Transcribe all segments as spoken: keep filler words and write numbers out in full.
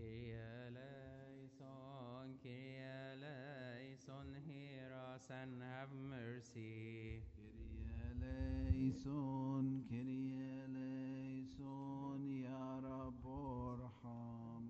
eleison, Kyrie eleison, hear us and have mercy. Kyrie eleison, Kyrie eleison, Ya Rab ارحم.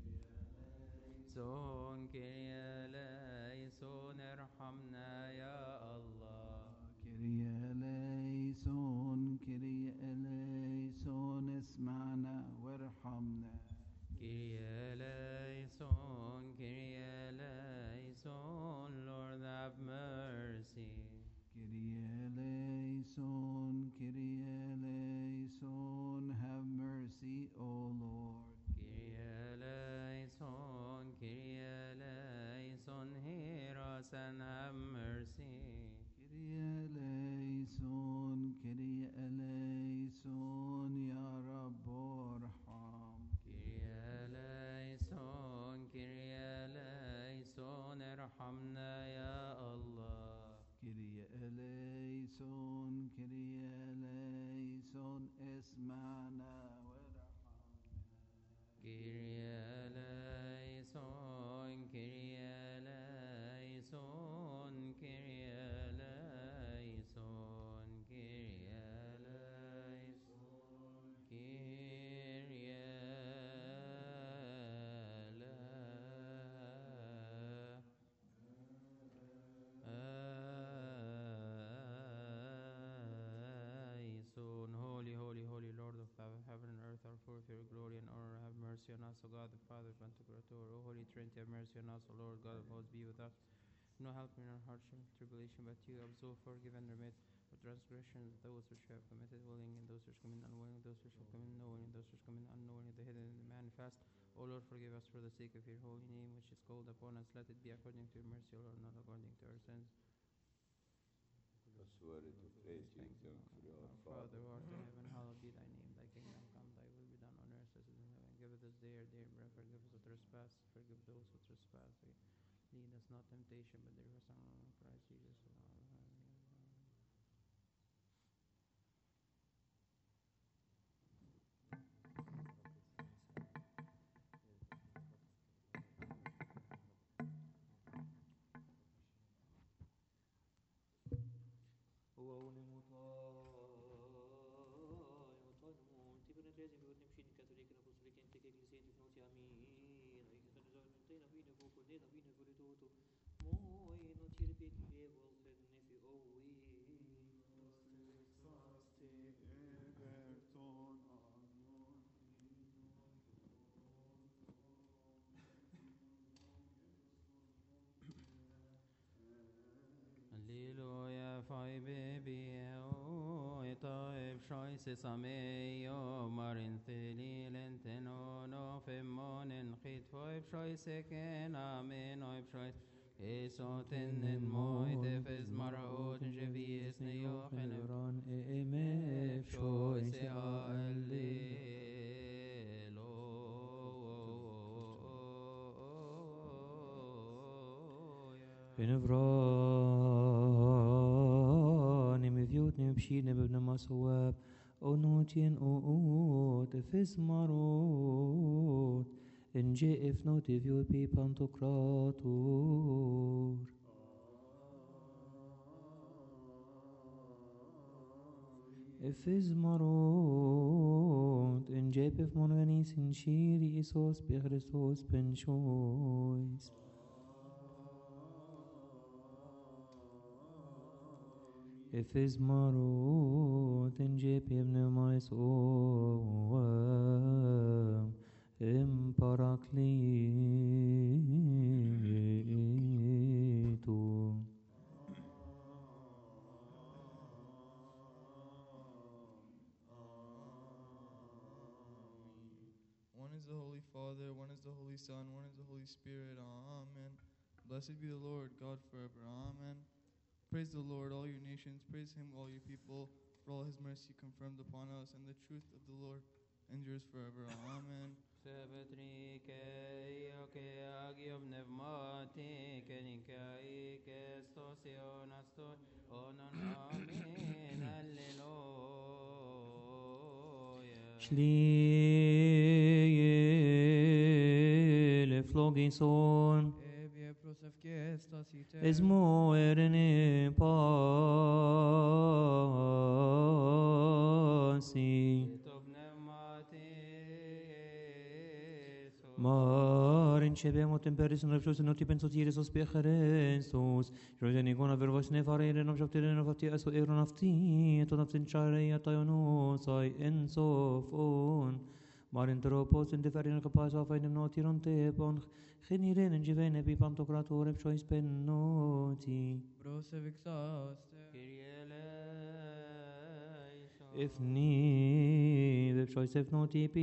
eleison, Kyrie eleison, ارحمنا يا الله. Kyrie eleison, Kyrie eleison, اسمعنا وارحمنا. Kyrie eleison, Kyrie eleison, Lord have mercy. Kyrie eleison, Kyrie eleison, have mercy, O Lord. Kyrie eleison, Kyrie eleison, hear us and have mercy. Kyrie eleison, Kyrie eleison, Ya Rab ارحم. Kyrie eleison, Kyrie eleison, ارحمنا يا الله. Kyrie eleison, Kyrie eleison, اسمعنا وارحمنا. Kyrie eleison, Kyrie eleison, Kyrie eleison, Kyrie eleison, Kyrie eleison. Holy, holy, holy Lord of heaven and earth, are full of your glory and honor. Have mercy on us, O God, the Father, Pantocrator. O Holy Trinity, have mercy on us, O Lord God of hosts, be with us. No help in our hardship, tribulation, but you absolve, forgive, and remit the transgressions of those which have committed willing, and those which commit unwilling, those which have committed knowing, and those which commit unknowingly, the hidden and the manifest. O Lord, forgive us for the sake of your holy name, which is called upon us. Let it be according to your mercy, O Lord, not according to our sins. That's worthy to praise you and thank for your Our Father. Father, who art in heaven, hallowed be thy name. Thy kingdom come, thy will be done on earth as it is in heaven. Give us this day our daily bread. Forgive us our trespass. Forgive those who trespass. Lead us not temptation, but deliver us from Christ Jesus. Alleluia, fai baby, oh, itaib shoyce sameyo, marin thili lenteno, no femonin, chit foib shoyce ken, amen, oib shoyce. Esoten en moi tefes maraot jevies neochen Ran emef shoyce alleluia. بنفران مفيوتني بشينا بابن مسواب أونوتين أوت فيس ماروت إن جي إف نوتي فيوت بي بانتوكراتور إفز ماروت إن جي بف مونغانيس إن شيري إيسوس بخريستوس بن شويس Efes marot in jepiem pneumais oam im parakletum. One is the Holy Father, one is the Holy Son, one is the Holy Spirit. Amen. Blessed be the Lord God forever. Amen. Praise the Lord, all your nations. Praise him, all your people. For all his mercy confirmed upon us, and the truth of the Lord endures forever. Amen. flogison, Evie prosef gestas iter. esmo erene pasi. Tov pneumatis. Marin cebemo temperis in reflux noti pensotiris os pecherensus. Rogeni gona vervos ne farere nom shoptire no fati aso ero nafti to naftin chare atayonos ai ensofon. Marin tropos in deferin capas of einem notiron tepon. Geniren in givene bi pantocrator choice pennoti. Prosef exaster. Kyrie eleison. If ni ve choice if noti pi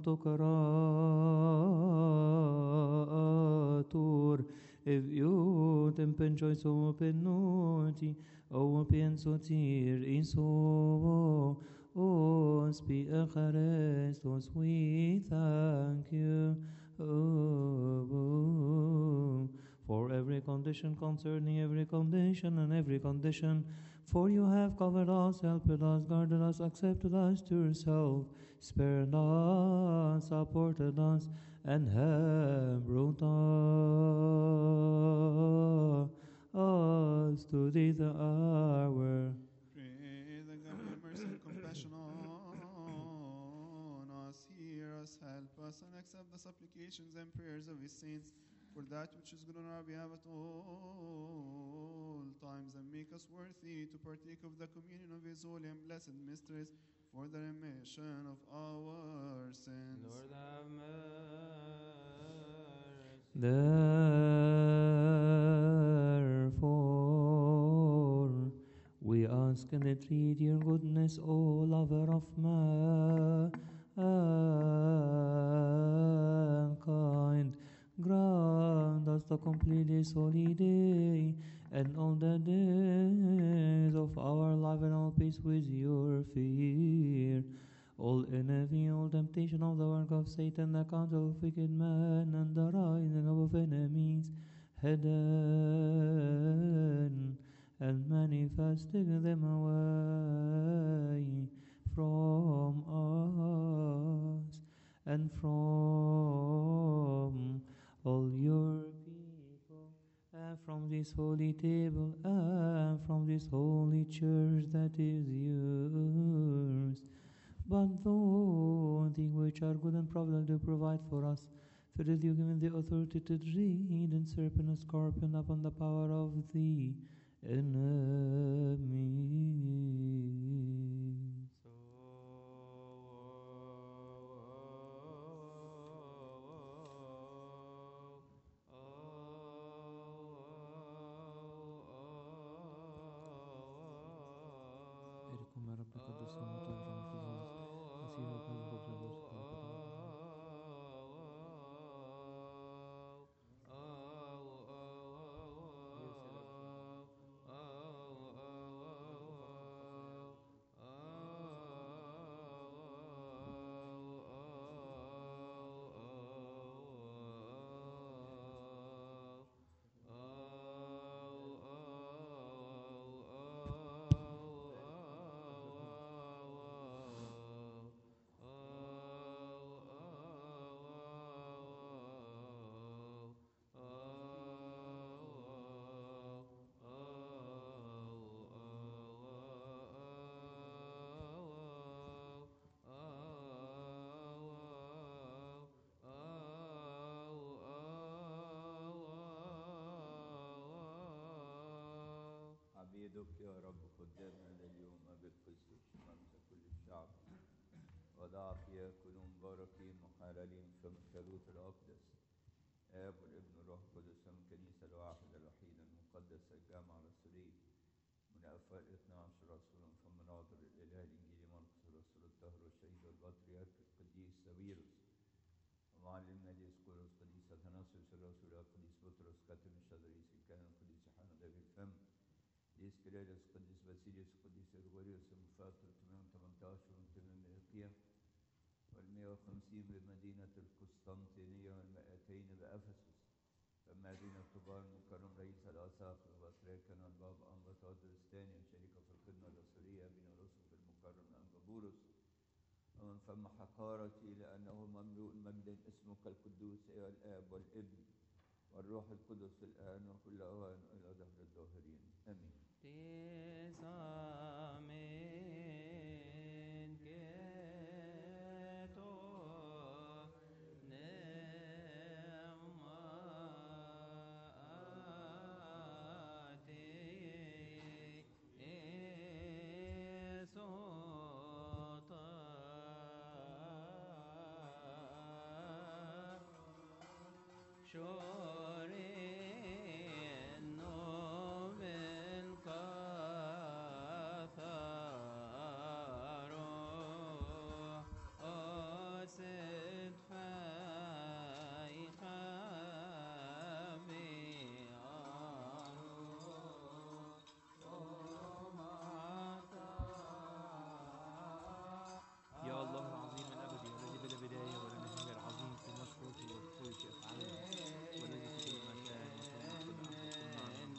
pantocrator. If you tempen choice open noti. O penso tir iso. Os be Christos, we thank you oh, for every condition concerning every condition and every condition. For you have covered us, helped us, guarded us, accepted us to yourself, spared us, supported us, and have brought us to this hour. Pray that God have mercy and compassion on us, hear us, help us, and accept the supplications and prayers of his saints for that which is good on our behalf at all times, and make us worthy to partake of the communion of his holy and blessed mysteries for the remission of our sins. Lord have mercy. Therefore, we ask and entreat your goodness, O lover of mankind. Grant us to complete this holy day and all the days of our life and all peace with your fear. All envy, all temptation of the work of Satan, the counsel of wicked men, and the rising up of enemies, hidden and manifesting them away from us and from all your people, and from this holy table, and from this holy church that is yours. But those things which are good and provident to provide for us, for it you given the authority to tread and serpent and scorpion upon the power of the enemy. إليكم يا رب القدوس المطهر القدوس مسيح وقلب القدوس عبيدك يا رب قدامنا لليوم بالقسط شمامة كل الشعب وضع يأكلون مباركين محللين في الثالوث الأقدس آب والابن والروح القدس من الكنيسة الواحدة الوحيدة المقدسة الجامعة الرسولية من أفواه اثنا عشر رسولا ثم ناظر الإله الإنجيلي مرقس الرسول الطاهر والشهيد والبطريرك القديس ساويرس ومعلمنا ديسقورس قديس أثناسيوس الرسول القديس بطرس كاتب الشدريس الكاهن القديس يوحنا ذا الفم ديس كريلس قديس باسيليوس قديس غريغوريوس المفاطر ثمانية عشر من نيقيا والمئة وخمسين بمدينة القسطنطينية والمائتين بأفسس فمدينة طوبار مكرم رئيس الأساقفة وبطريركنا الباب أنبطاطر الثاني وشريكة في الخدمة الرسولية بن رسل المكرم أنبابورس ومن فم حقارتي لأنه مملوء مجدا اسمك القدوس أيها الآب والابن والروح القدس الآن وكل أوان إلى دهر الداهرين آمين. Tisamen keto ne'mati esota شورينو من كثارو أسد فايقا يا الله العظيم الأبدي والذي بلا بداية ولا نهاية العظيم في ملكوته والكل في أفعاله والذي في كل مكان وكل كل أحد وكل معنى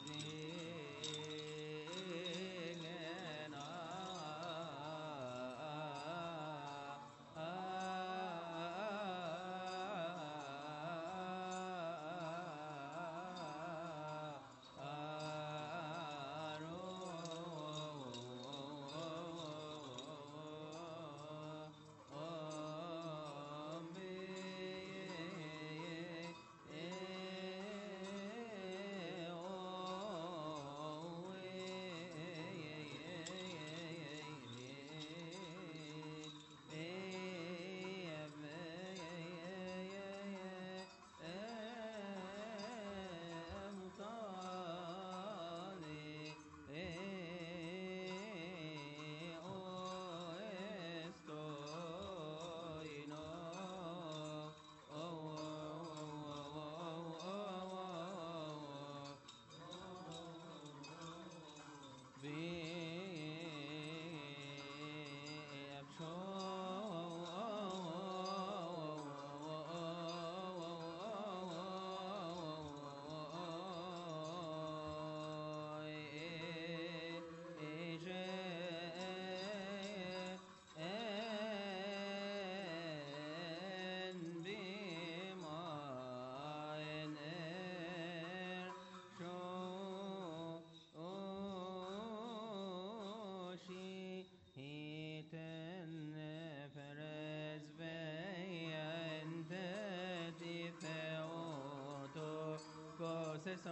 So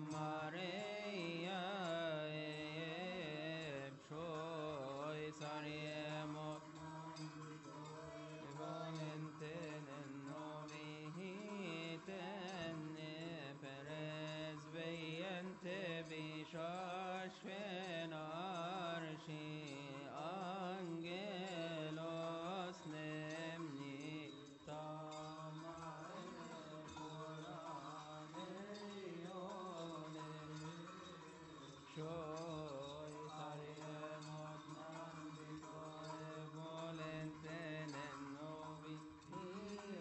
Maria Choi Sariemo Volenten Novihiten Perez Veyente Bishashven Arshi Angelos Nemni Joy, Sariemot, Nandi, Volenten, and Novi,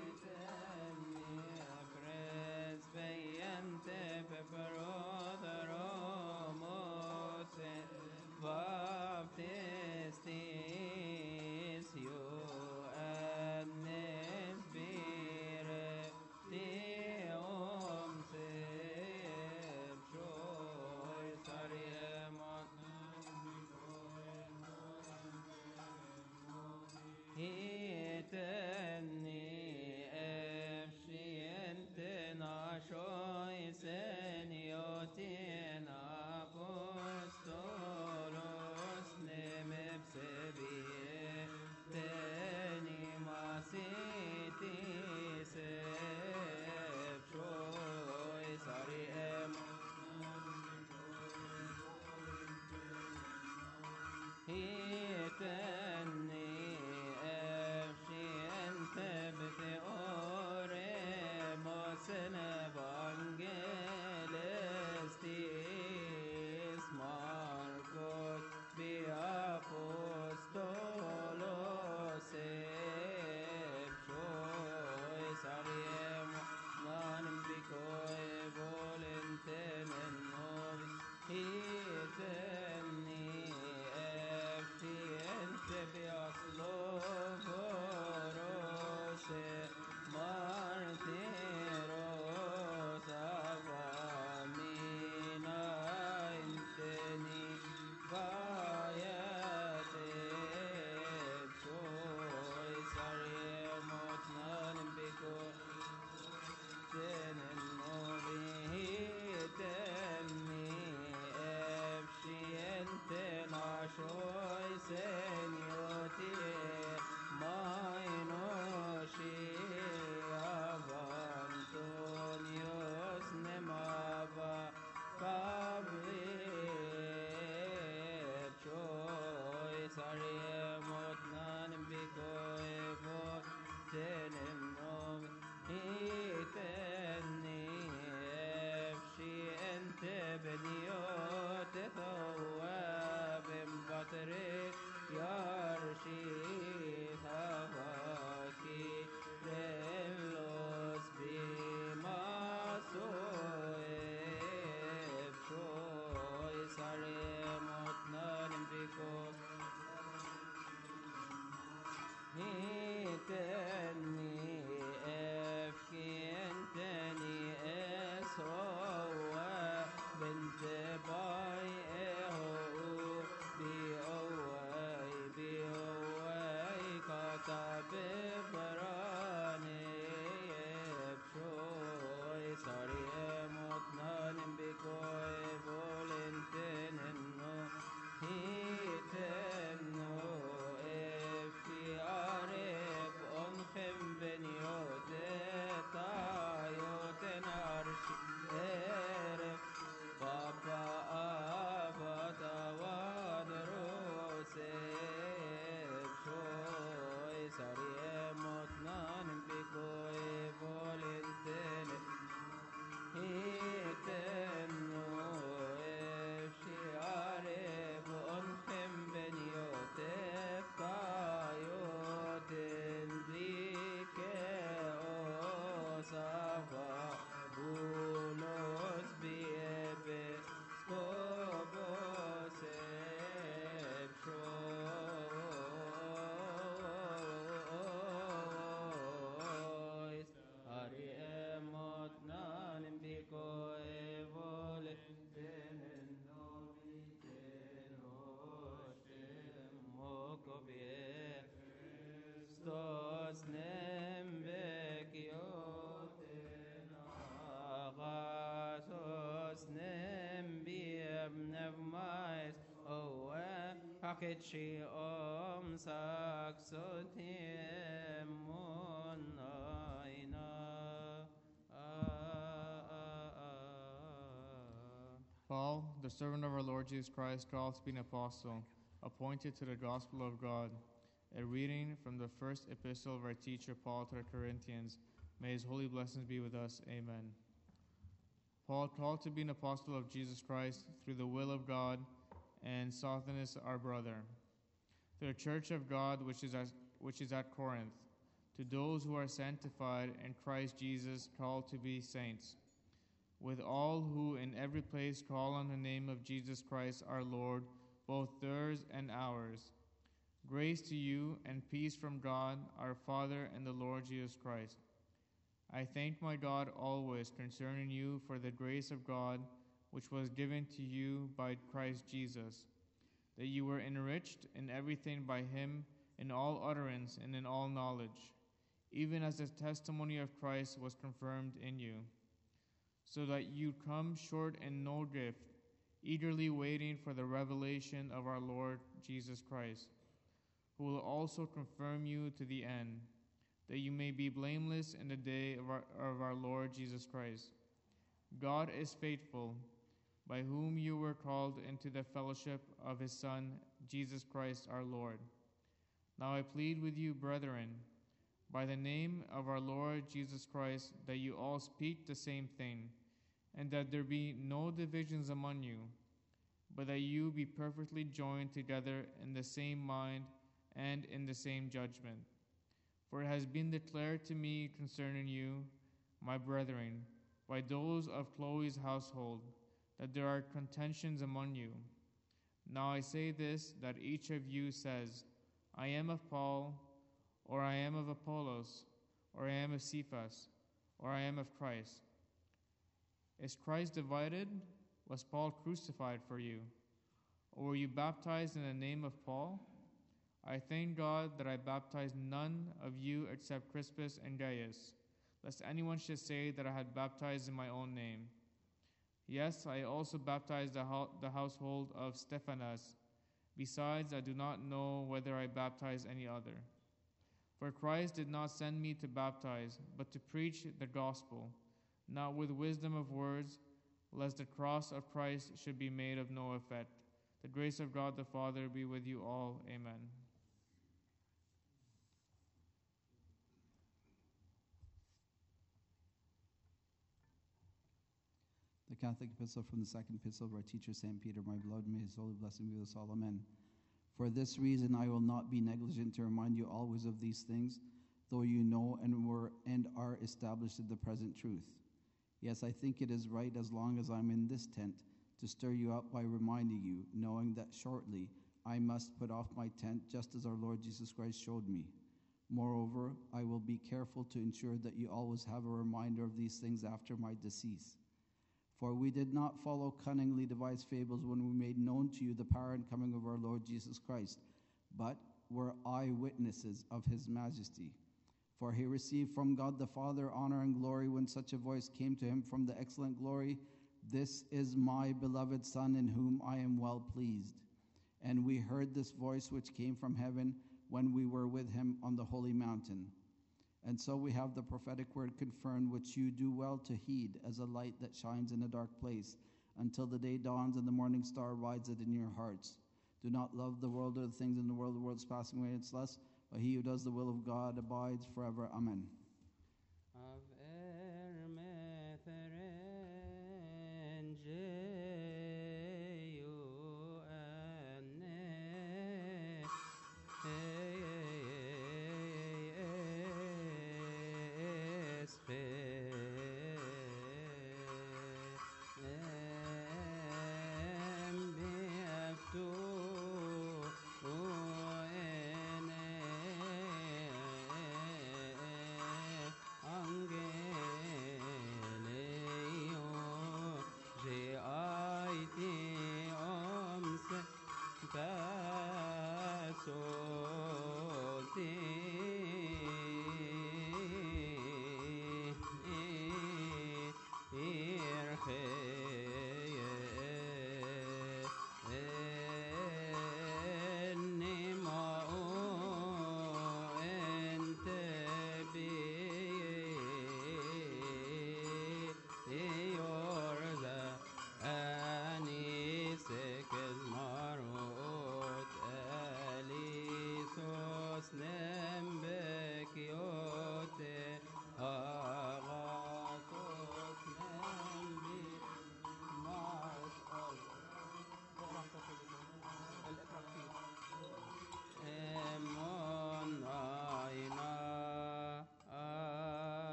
Aketshi om saksotim monaina. Paul, the servant of our Lord Jesus Christ, called to be an apostle, appointed to the gospel of God. A reading from the first epistle of our teacher Paul to the Corinthians. May his holy blessings be with us. Amen. Paul, called to be an apostle of Jesus Christ through the will of God, and Sosthenes our brother, to the church of God which is at, which is at Corinth, to those who are sanctified in Christ Jesus, called to be saints, with all who in every place call on the name of Jesus Christ our Lord, both theirs and ours. Grace to you and peace from God our Father and the Lord Jesus Christ. I thank my God always concerning you for the grace of God which was given to you by Christ Jesus, that you were enriched in everything by him, in all utterance and in all knowledge, even as the testimony of Christ was confirmed in you, so that you come short in no gift, eagerly waiting for the revelation of our Lord Jesus Christ, who will also confirm you to the end, that you may be blameless in the day of our, of our Lord Jesus Christ. God is faithful, by whom you were called into the fellowship of his Son, Jesus Christ our Lord. Now I plead with you, brethren, by the name of our Lord Jesus Christ, that you all speak the same thing, and that there be no divisions among you, but that you be perfectly joined together in the same mind and in the same judgment. For it has been declared to me concerning you, my brethren, by those of Chloe's household, that there are contentions among you. Now I say this, that each of you says, I am of Paul, or I am of Apollos, or I am of Cephas, or I am of Christ. Is Christ divided? Was Paul crucified for you? Or were you baptized in the name of Paul? I thank God that I baptized none of you except Crispus and Gaius, lest anyone should say that I had baptized in my own name. Yes, I also baptized the, ho- the household of Stephanas. Besides, I do not know whether I baptized any other. For Christ did not send me to baptize, but to preach the gospel, not with wisdom of words, lest the cross of Christ should be made of no effect. The grace of God the Father be with you all. Amen. The Catholic Epistle from the second epistle of our teacher Saint Peter, my beloved, may his holy blessing be with us all. Amen. For this reason I will not be negligent to remind you always of these things, though you know and were and are established in the present truth. Yes, I think it is right, as long as I'm in this tent, to stir you up by reminding you, knowing that shortly I must put off my tent, just as our Lord Jesus Christ showed me. Moreover, I will be careful to ensure that you always have a reminder of these things after my decease. For we did not follow cunningly devised fables when we made known to you the power and coming of our Lord Jesus Christ, but were eyewitnesses of his majesty. For he received from God the Father honor and glory when such a voice came to him from the excellent glory, "This is my beloved Son, in whom I am well pleased." And we heard this voice which came from heaven when we were with him on the holy mountain. And so we have the prophetic word confirmed, which you do well to heed, as a light that shines in a dark place, until the day dawns and the morning star rises in your hearts. Do not love the world or the things in the world. The world is passing away in its lust, but he who does the will of God abides forever. Amen. Av ermeteren jeyu enne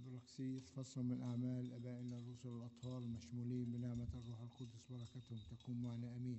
الأبراكسيس فصل من أعمال أبائنا الرسل الأطهار المشمولين بنعمة الروح القدس بركتهم تكون معنا أمين.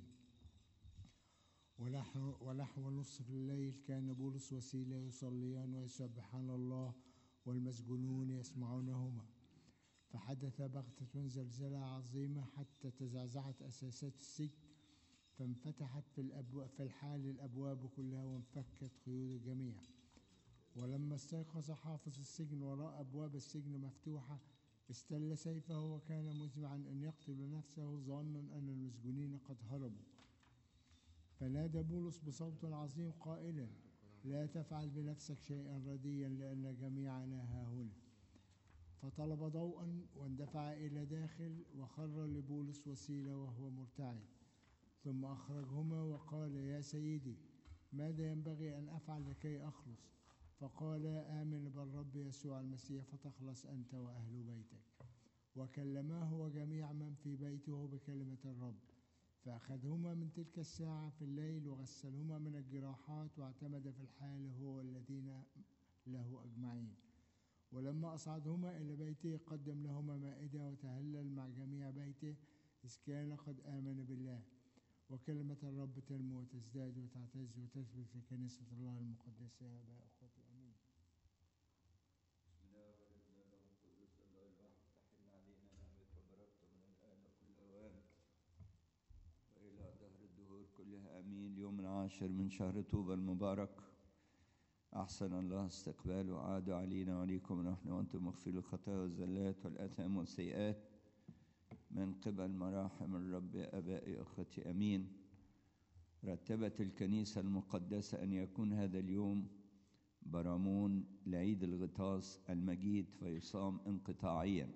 ونحو, ونحو نصف الليل كان بولس وسيلة يصليان ويسبحان الله والمسجونون يسمعونهما، فحدث بغتة زلزلة عظيمة حتى تزعزعت أساسات السجن، فانفتحت في, الأبو... في الحال الأبواب كلها وانفكت قيود الجميع. ولما استيقظ حافظ السجن ورأى أبواب السجن مفتوحة استل سيفه وكان مزمعا أن يقتل نفسه ظانا أن المسجونين قد هربوا. فنادى بولس بصوت عظيم قائلا: لا تفعل بنفسك شيئا رديا لأن جميعنا ها هنا. فطلب ضوءا واندفع إلى داخل وخر لبولس وسيلة وهو مرتعد، ثم أخرجهما وقال: يا سيدي، ماذا ينبغي أن أفعل لكي أخلص؟ فقال: آمن بالرب يسوع المسيح فتخلص أنت وأهل بيتك. وكلماه وجميع من في بيته بكلمة الرب، فأخذهما من تلك الساعة في الليل وغسلهما من الجراحات، واعتمد في الحال هو والذين له أجمعين. ولما أصعدهما إلى بيته قدم لهما مائدة وتهلل مع جميع بيته، إذ كان قد آمن بالله. وكلمة الرب تنمو وتزداد وتعتز وتثبت في كنيسة الله المقدسة. يا أبا أخوتي آمين. بسم الله والابن والروح القدس الله الواحد تحل علينا نعمة وبركته من الآن وكل أوان وإلى دهر الدهور كلها آمين. اليوم العاشر من شهر طوبى المبارك، أحسن الله استقباله عاد علينا وعليكم نحن وأنتم مغفر الخطايا والزلات والآثام والسيئات من قبل مراحم الرب. يا أبائي أخوتي أمين. رتبت الكنيسة المقدسة أن يكون هذا اليوم برامون لعيد الغطاس المجيد فيصام انقطاعيا،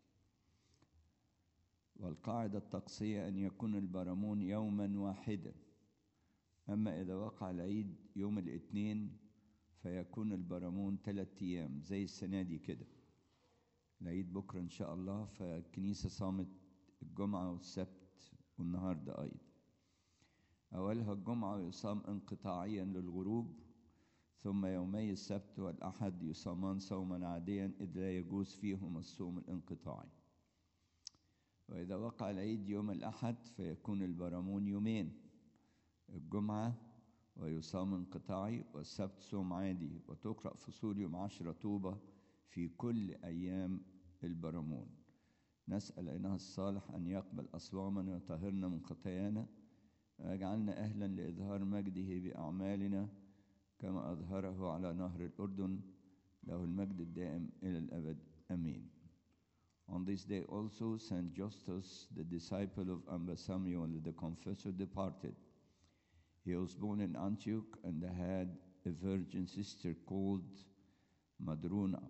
والقاعدة الطقسية أن يكون البرامون يوما واحدا. أما إذا وقع العيد يوم الاثنين فيكون البرامون ثلاثة أيام زي السنة دي كده. العيد بكرة إن شاء الله، فالكنيسة صامت الجمعة والسبت والنهاردة أيضا. أولها الجمعة يصام انقطاعيا للغروب، ثم يومي السبت والأحد يصامان صوما عاديا إذ لا يجوز فيهم الصوم الانقطاعي. وإذا وقع العيد يوم الأحد فيكون البرامون يومين، الجمعة ويصام انقطاعي والسبت صوم عادي، وتقرأ فصول يوم عشرة طوبة في كل أيام البرامون. نسأل إله الصالح أن يقبل أصوامنا ويطهرنا من خطايانا ويجعلنا أهلا لإظهار مجده بأعمالنا كما أظهره على نهر الأردن، له المجد الدائم إلى الأبد آمين. On this day also Saint Justus, the disciple of Amba Samuel the confessor, departed. He was born in Antioch and had a virgin sister called Madrona.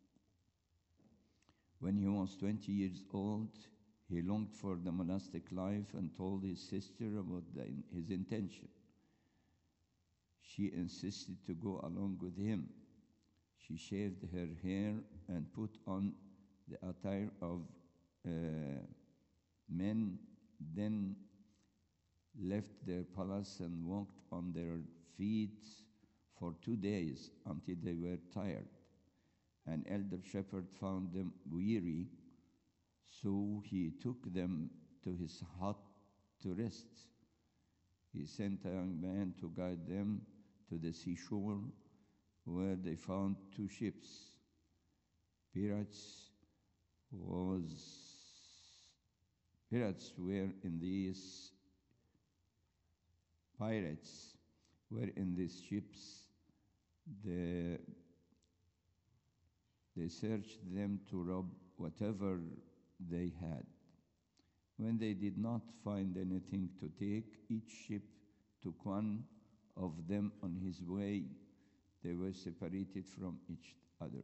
When he was twenty years old, he longed for the monastic life and told his sister about the, his intention. She insisted to go along with him. She shaved her hair and put on the attire of uh, men, then left their palace and walked on their feet for two days until they were tired. An elder shepherd found them weary, so he took them to his hut to rest. He sent a young man to guide them to the seashore, where they found two ships. Pirates was pirates were in these pirates were in these ships. The They searched them to rob whatever they had. When they did not find anything to take, each ship took one of them on his way. They were separated from each other.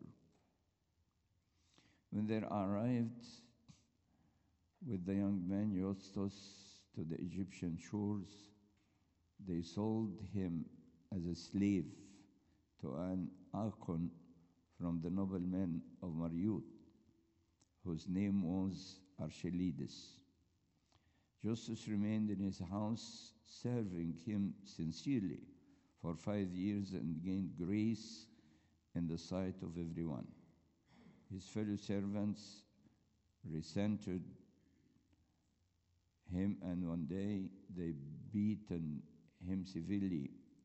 When they arrived with the young man Justus to the Egyptian shores, they sold him as a slave to an archon from the noblemen of Mariut, whose name was Archelides. Justus remained in his house, serving him sincerely for five years and gained grace in the sight of everyone. His fellow servants resented him, and one day they beaten him severely,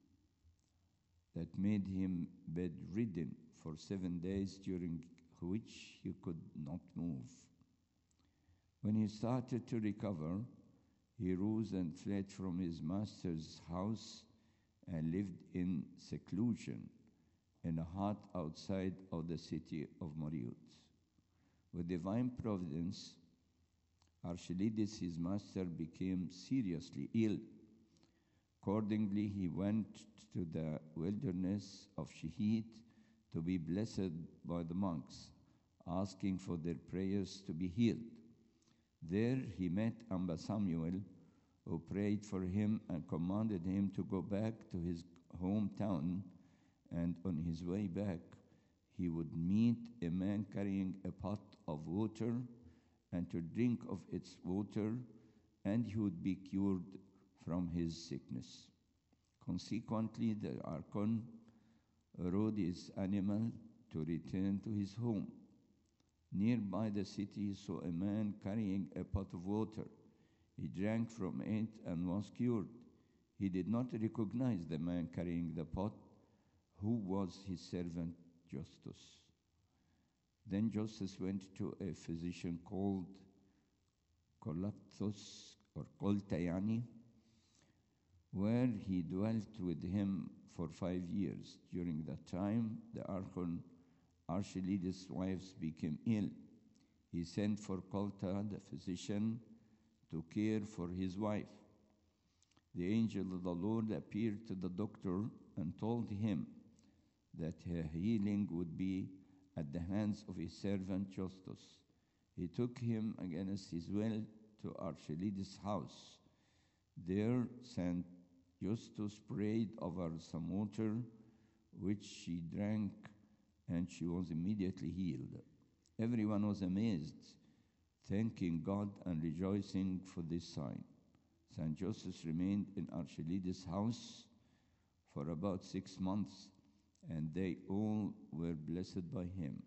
that made him bedridden for seven days, during which he could not move. When he started to recover, he rose and fled from his master's house and lived in seclusion in a hut outside of the city of Mariot. With divine providence, Archelaus, his master, became seriously ill. Accordingly, he went to the wilderness of Shehit to be blessed by the monks, asking for their prayers to be healed. There he met Amba Samuel, who prayed for him and commanded him to go back to his hometown, and on his way back he would meet a man carrying a pot of water, and to drink of its water, and he would be cured from his sickness. Consequently, the Archon rode his animal to return to his home. Nearby the city he saw a man carrying a pot of water. He drank from it and was cured. He did not recognize the man carrying the pot, who was his servant Justus. Then Justus went to a physician called Colathus, or Coltayani, where he dwelt with him for five years. During that time, the Archon Archelaus' wives became ill. He sent for Colta, the physician, to care for his wife. The angel of the Lord appeared to the doctor and told him that her healing would be at the hands of his servant Justus. He took him against his will to Archelaus' house. There Saint Justus prayed over some water, which she drank, and she was immediately healed. Everyone was amazed, thanking God and rejoicing for this sign. Saint Justus remained in Archelaus' house for about six months, and they all were blessed by him.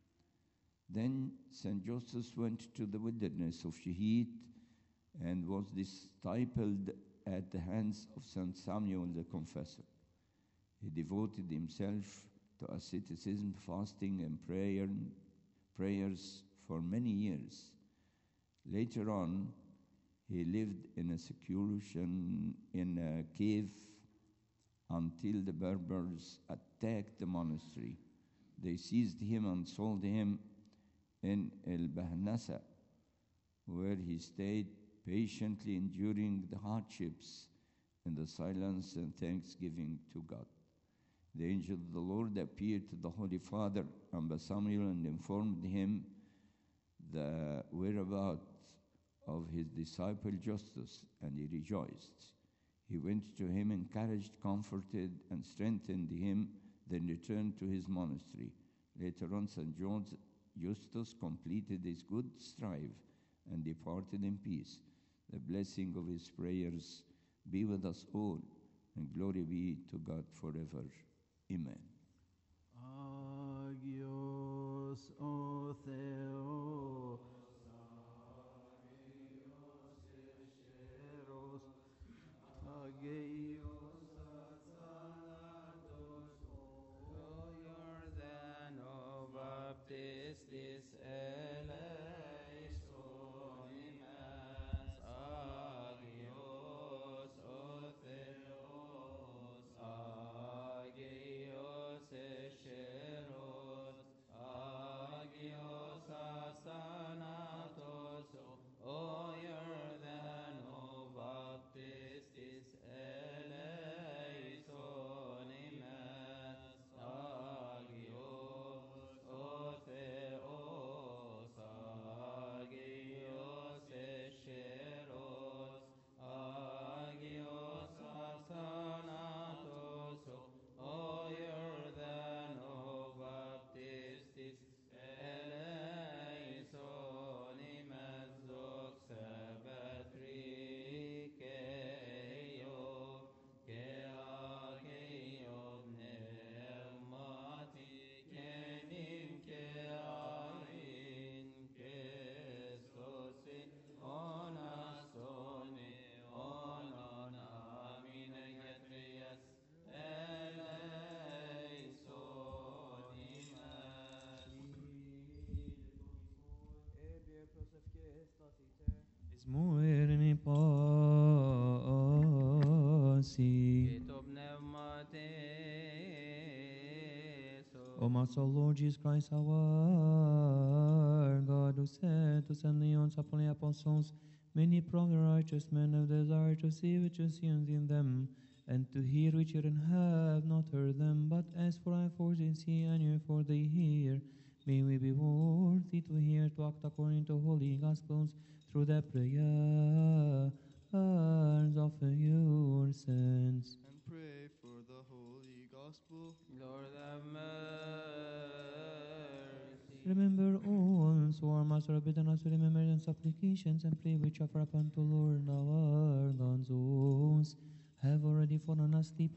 Then Saint Justus went to the wilderness of Shehit and was discipled at the hands of Saint Samuel the Confessor. He devoted himself to asceticism, fasting, and prayer, prayers for many years. Later on, he lived in a seclusion in a cave until the Berbers attacked the monastery. They seized him and sold him in El Bahnasa, where he stayed patiently enduring the hardships in the silence and thanksgiving to God. The angel of the Lord appeared to the Holy Father, Amba Samuel, and informed him the whereabouts of his disciple Justus, and he rejoiced. He went to him, encouraged, comforted, and strengthened him, then returned to his monastery. Later on, Saint John Justus completed his good strive and departed in peace. The blessing of his prayers be with us all, and glory be to God forever. Amen. Agios o Theos, Agios athanatos, O Jordan of Baptistis eleisonimas, Agios o Theos, Agios escheros, Agios athanatos, O Jordan of Baptistis eleisonimas, Agios o Theos, Muirni pasi. Kito pneumatis. O my soul, Lord Jesus Christ, our God, who said to send the holy apostles, many prominent righteous men have desired to see which is in them, and to hear which you have not heard them. But as for I foresee and you for they hear, may we be worthy to hear, to act according to holy gospels, through the prayers of your saints. And pray for the holy gospel. Lord have mercy. Remember also our Master of bidden us to remember and supplications and pray which offer up unto Lord our God, those have already fallen asleep,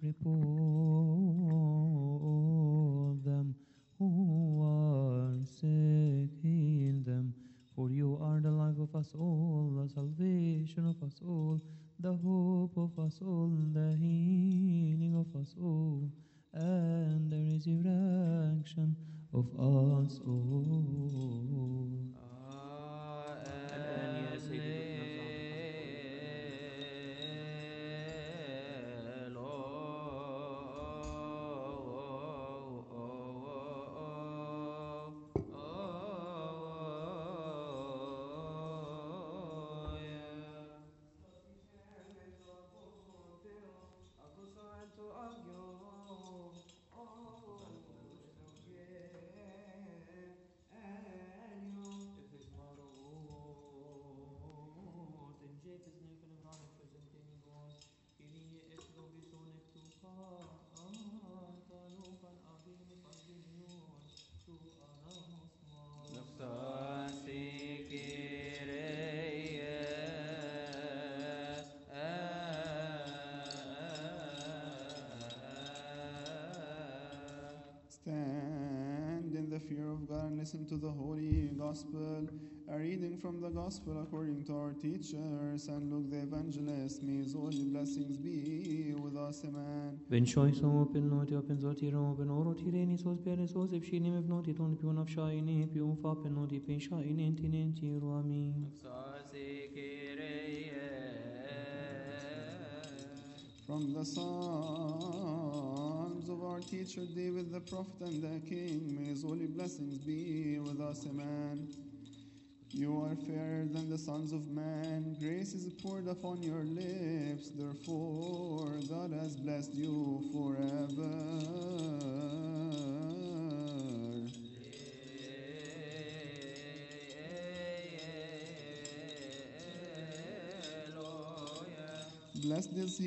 repose them who are sick, heal them. For you are the life of us all, the salvation of us all, the hope of us all, the healing of us all, and the resurrection of us all. الآن يا سيدي Stand in the fear of God and listen to the holy gospel. A reading from the gospel according to our teacher, Saint Luke the evangelist. May his holy blessings be with us, amen. Ben choice open noti open zoti open oro tireni sos peres sos epshini mevnoti ton più nafshaini più fa penoti penshaini intinenti ruami. From the Psalms of our teacher David the prophet and the king, may his holy blessings be with us, amen. You are fairer than the sons of man, grace is poured upon your lips, therefore God has blessed you forever. Blessed is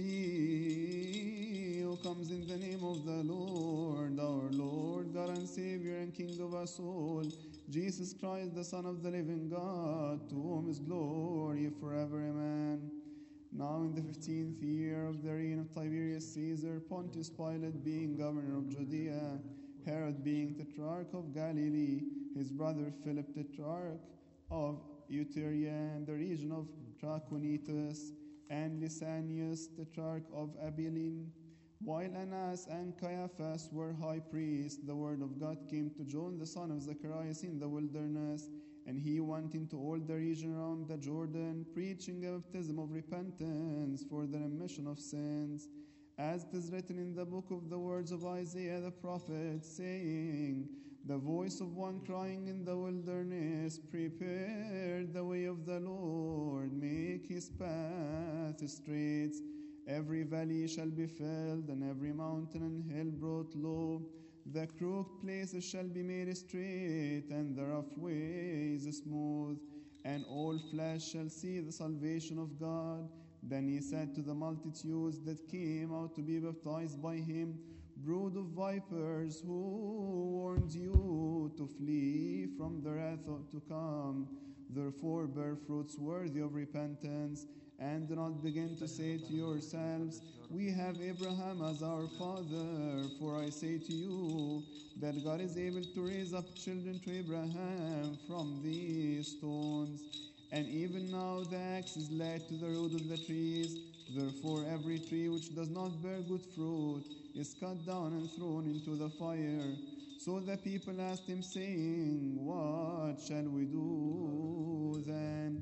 he who comes in the name of the Lord, our Lord, God and Savior and King of us all, Jesus Christ, the Son of the living God, to whom is glory forever, amen. Now in the fifteenth year of the reign of Tiberius Caesar, Pontius Pilate being governor of Judea, Herod being tetrarch of Galilee, his brother Philip tetrarch of Iturea and the region of Trachonitis, and Lysanias, tetrarch of Abilene. While Annas and Caiaphas were high priests, the word of God came to John, the son of Zacharias, in the wilderness, and he went into all the region around the Jordan, preaching a baptism of repentance for the remission of sins, as it is written in the book of the words of Isaiah the prophet, saying, the voice of one crying in the wilderness, prepare the way of the Lord, make his path straight. Every valley shall be filled, and every mountain and hill brought low. The crooked places shall be made straight, and the rough ways smooth, and all flesh shall see the salvation of God. Then he said to the multitudes that came out to be baptized by him, brood of vipers, who warned you to flee from the wrath to come? Therefore bear fruits worthy of repentance, and do not begin to say to yourselves, we have Abraham as our father. For I say to you that God is able to raise up children to Abraham from these stones. And even now the axe is laid to the root of the trees. Therefore every tree which does not bear good fruit is cut down and thrown into the fire. So the people asked him, saying, what shall we do then?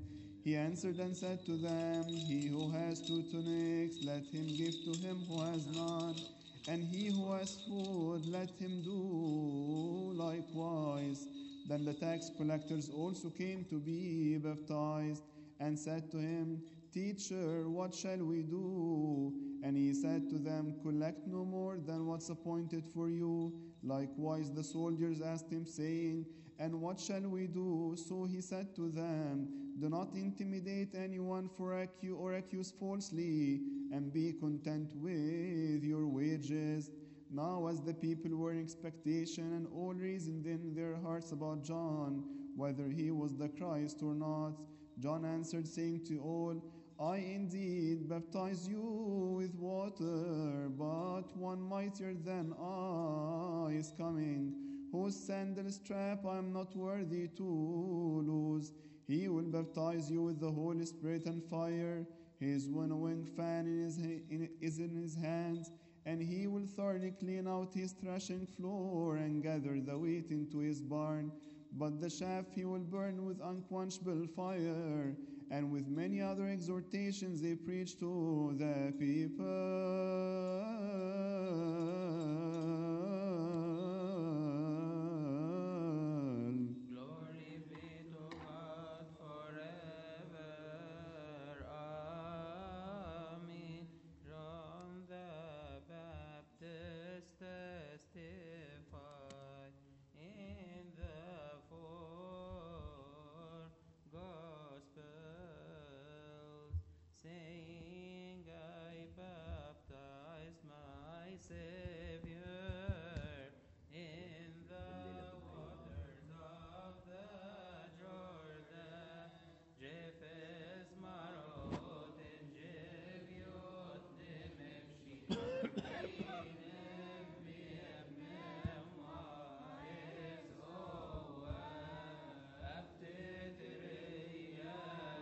He answered and said to them, He who has two tunics, let him give to him who has none, and he who has food, let him do likewise. Then the tax collectors also came to be baptized, and said to him, Teacher, what shall we do? And he said to them, Collect no more than what's appointed for you. Likewise the soldiers asked him, saying, And what shall we do? So he said to them, Do not intimidate anyone for accu- or accuse falsely, and be content with your wages. Now as the people were in expectation, and all reasoned in their hearts about John, whether he was the Christ or not, John answered, saying to all, I indeed baptize you with water, but one mightier than I is coming, whose sandal strap I am not worthy to loose. He will baptize you with the Holy Spirit and fire. His winnowing fan in his ha- in, is in his hands, and he will thoroughly clean out his threshing floor and gather the wheat into his barn. But the chaff he will burn with unquenchable fire. And with many other exhortations they preached to the people. Glory be to God forever. Amen. John the Baptist testified in the four Gospels, saying, I baptize my Savior in the waters of the Jordan. Jefes marot in Jeviot nemefshi inem biemem maes oa aptetereia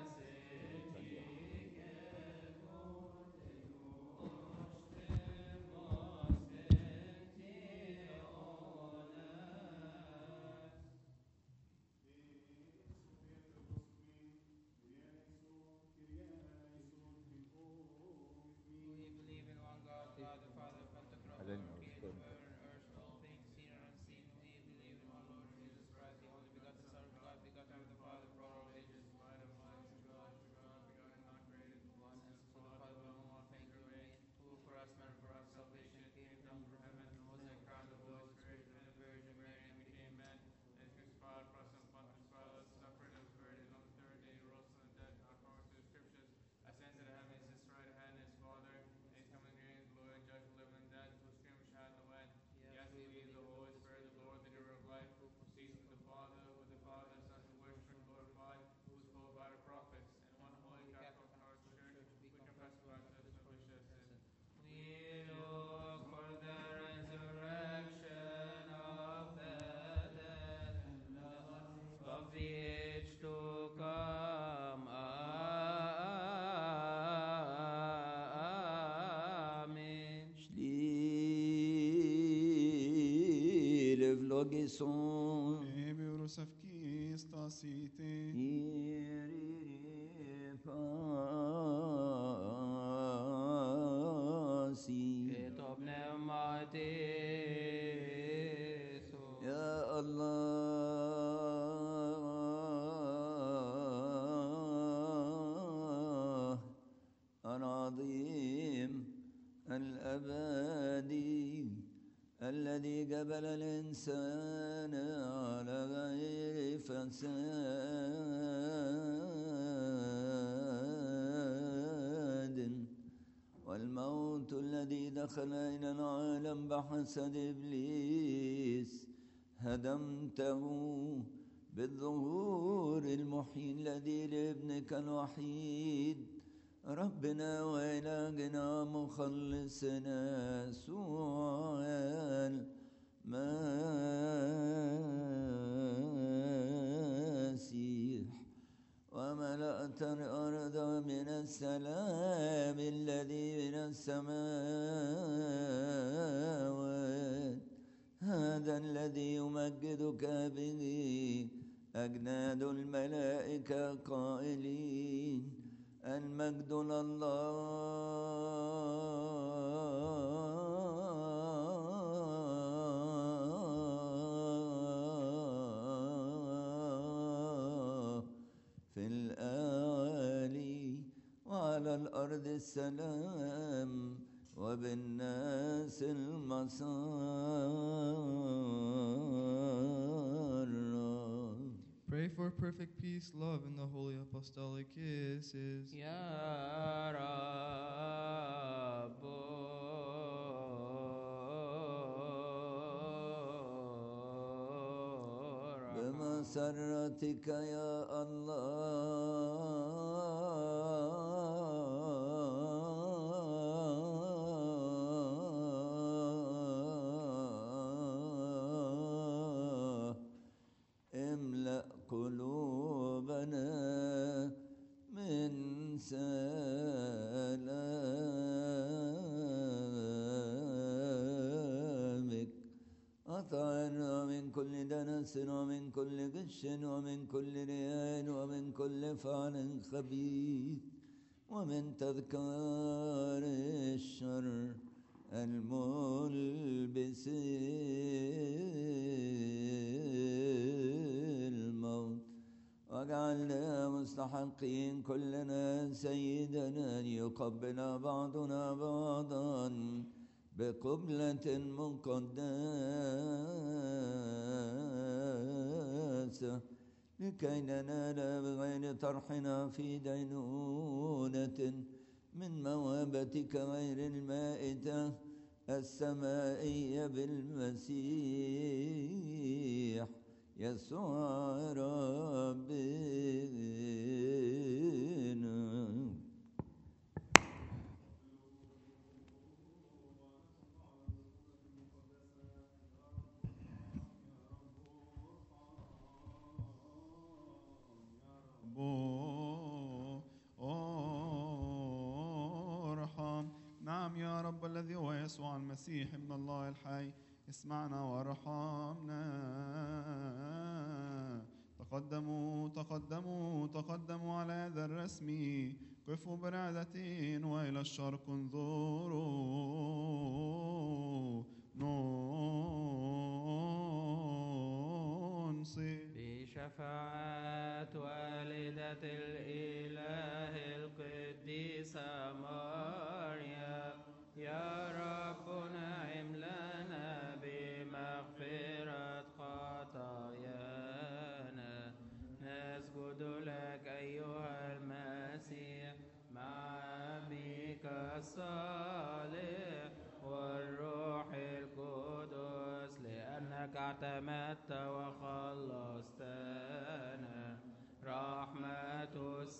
We believe in one God, God the Father, Pantocrator, Hallelujah. creator of heaven and earth, all things seen and unseen. We believe in one Lord Jesus Christ, the only begotten Son of God, begotten of the Father, for all ages, light of light, true God, true God, begotten, not created, one and so the Father, by whom all things were made, who for us men for our salvation came down from heaven, and was incarnate of the Holy Spirit and the Virgin Mary, and became man, and is crucified for us on Pontius Pilate, suffered and was buried, and on the third day he rose from the dead, according to the Scriptures, ascended to heaven, is his right hand, his Father, and he's coming again in glory, and judge the living and dead, whose kingdom shall have no end. Yes, we believe the Holy Spirit, the Lord, the giver of life, who proceeds from the Father, with the Father and Son, who worship and glorified, who spoke by the prophets, and one holy Catholic Church, we confess the baptism of which is sin. We look for the resurrection of the dead of the age to come. Amen. Schliere vlogison. Ebe urosavki stasite. Iri pasi. Ketop pneumatiso. Ya Allah العظيم الأبدي الذي قبل الإنسان على غير فساد والموت الذي دخل إلى العالم بحسد إبليس هدمته بالظهور المحيي الذي لابنك الوحيد ربنا وإلهنا مخلصنا يسوع المسيح وملأت الأرض من السلام الذي من السماوات هذا الذي يمجدك به أجناد الملائكة قائلين المجد لله في الأعالي وعلى الأرض السلام وبالناس المسار. Pray for perfect peace, love, and the holy apostolic kisses. يا رب بمسرتك يا الله املأ قلوبنا من سلامك أطعنا من كل دنس ومن كل غش ومن كل رياء ومن كل فعل خبيث ومن تذكار الشر الملبس الموت واجعلنا مستحقين كلنا سيدنا أن يقبل بعضنا بعضا بقبلة مقدسة لكي ننال بغير طرحنا في دينونة من موابتك غير المائتة السمائية بالمسيح يسوع ربنا. ارحم. نعم يا رب الذي هو يسوع المسيح ابن الله الحي اسمعنا وارحمنا. تقدموا تقدموا تقدموا على هذا الرسم قفوا برعدة وإلى الشرق انظروا ننصت بشفاعة والدة الإله القديسة مريم يا رب نعم لنا بمغفرة خطايانا. نسجد لك أيها المسيح مع أبيك الصالح والروح القدس لأنك اعتمدت وخلصتنا. رحمة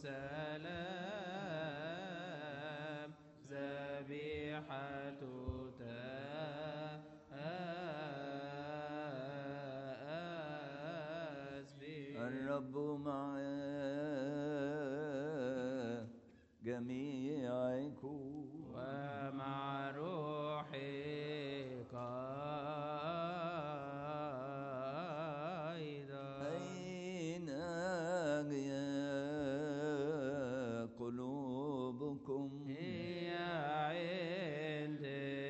السلام ذبيحة تسبيح. الرب مع جميعكم ومع روحك أيضا. أين هي قلوبكم هي عند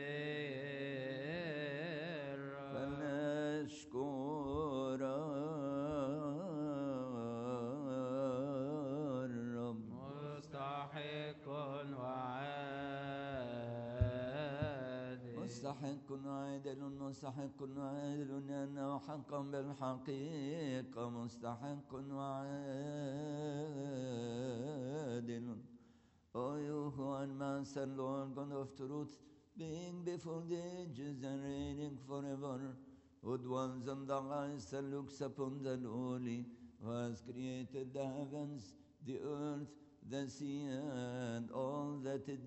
الرب. فلنشكر الرب. مستحق وعادل مستحق عادل مستحق عادل لأنه حقا بالحقيقة مستحق وعادل. O you who are Master, Lord God of truth, being before the ages and reigning forever, who dwells on the highest and looks upon the lowly, who has created the heavens, the earth, the sea, and all that is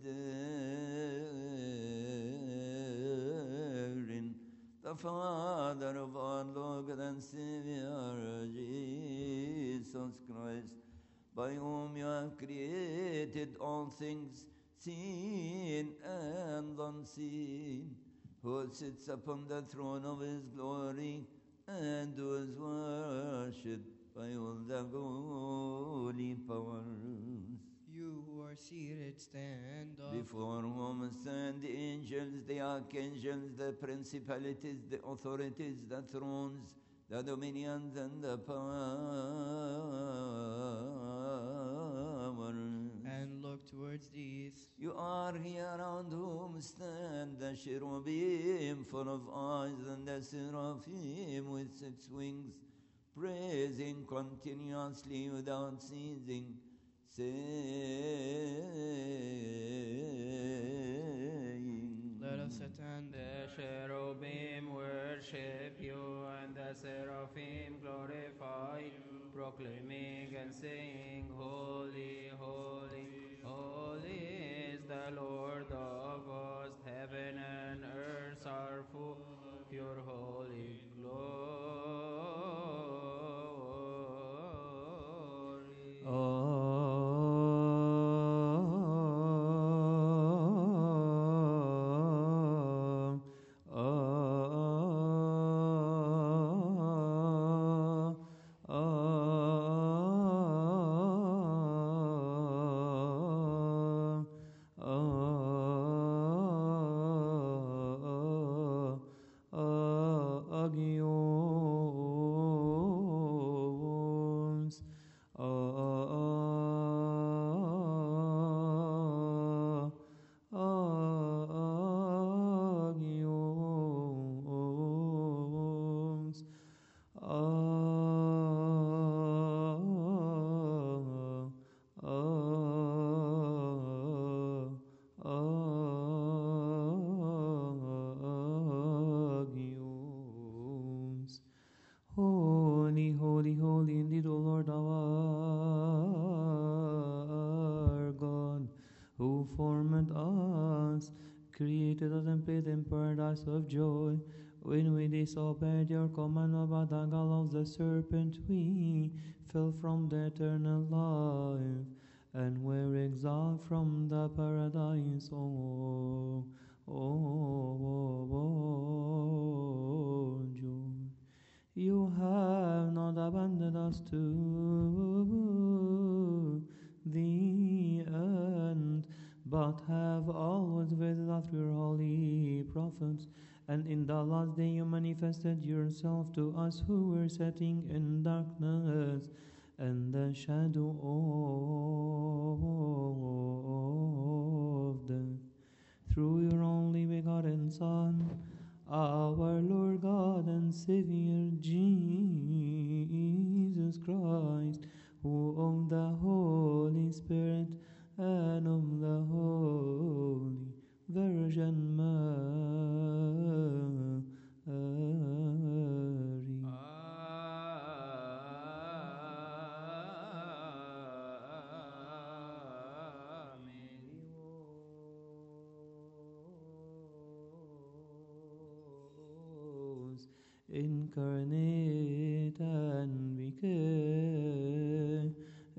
therein. The Father of our Lord and Savior, Jesus Christ, by whom you have created all things, seen and unseen, who sits upon the throne of his glory, and who is worshipped by all the holy powers. You who are seated, stand up. Before whom stand the angels, the archangels, the principalities, the authorities, the thrones, the dominions, and the powers. And look towards the east. You are here around whom stand the cherubim full of eyes and the seraphim with six wings, praising continuously without ceasing, saying, Let us attend The cherubim worship you, and the seraphim glorify you, proclaiming and saying, Holy, holy, holy is the Lord of hosts. Heaven and earth are full of your holy glory. Agios, agios, agios. Holy, holy, holy indeed, O Lord our God, who formed us, created us and placed in paradise of joy. When we disobeyed your command about the gall of the serpent, we fell from the eternal life and were exiled from the paradise. Oh, oh, oh, oh, joy. You have not abandoned us to the end, but have always visited us through your holy prophets. And in the last day you manifested yourself to us who were sitting in darkness and the shadow of death. Through your only begotten Son, our Lord God and Savior Jesus Christ, who of the Holy Spirit and of the Holy Virgin Mary. Incarnate and became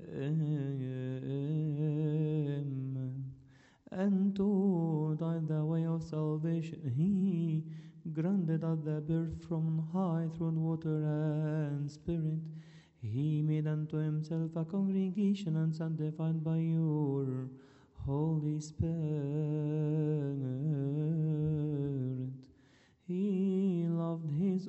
and to die the way of salvation, he granted us the birth from high through water and spirit. He made unto himself a congregation and sanctified by your Holy Spirit. He loved his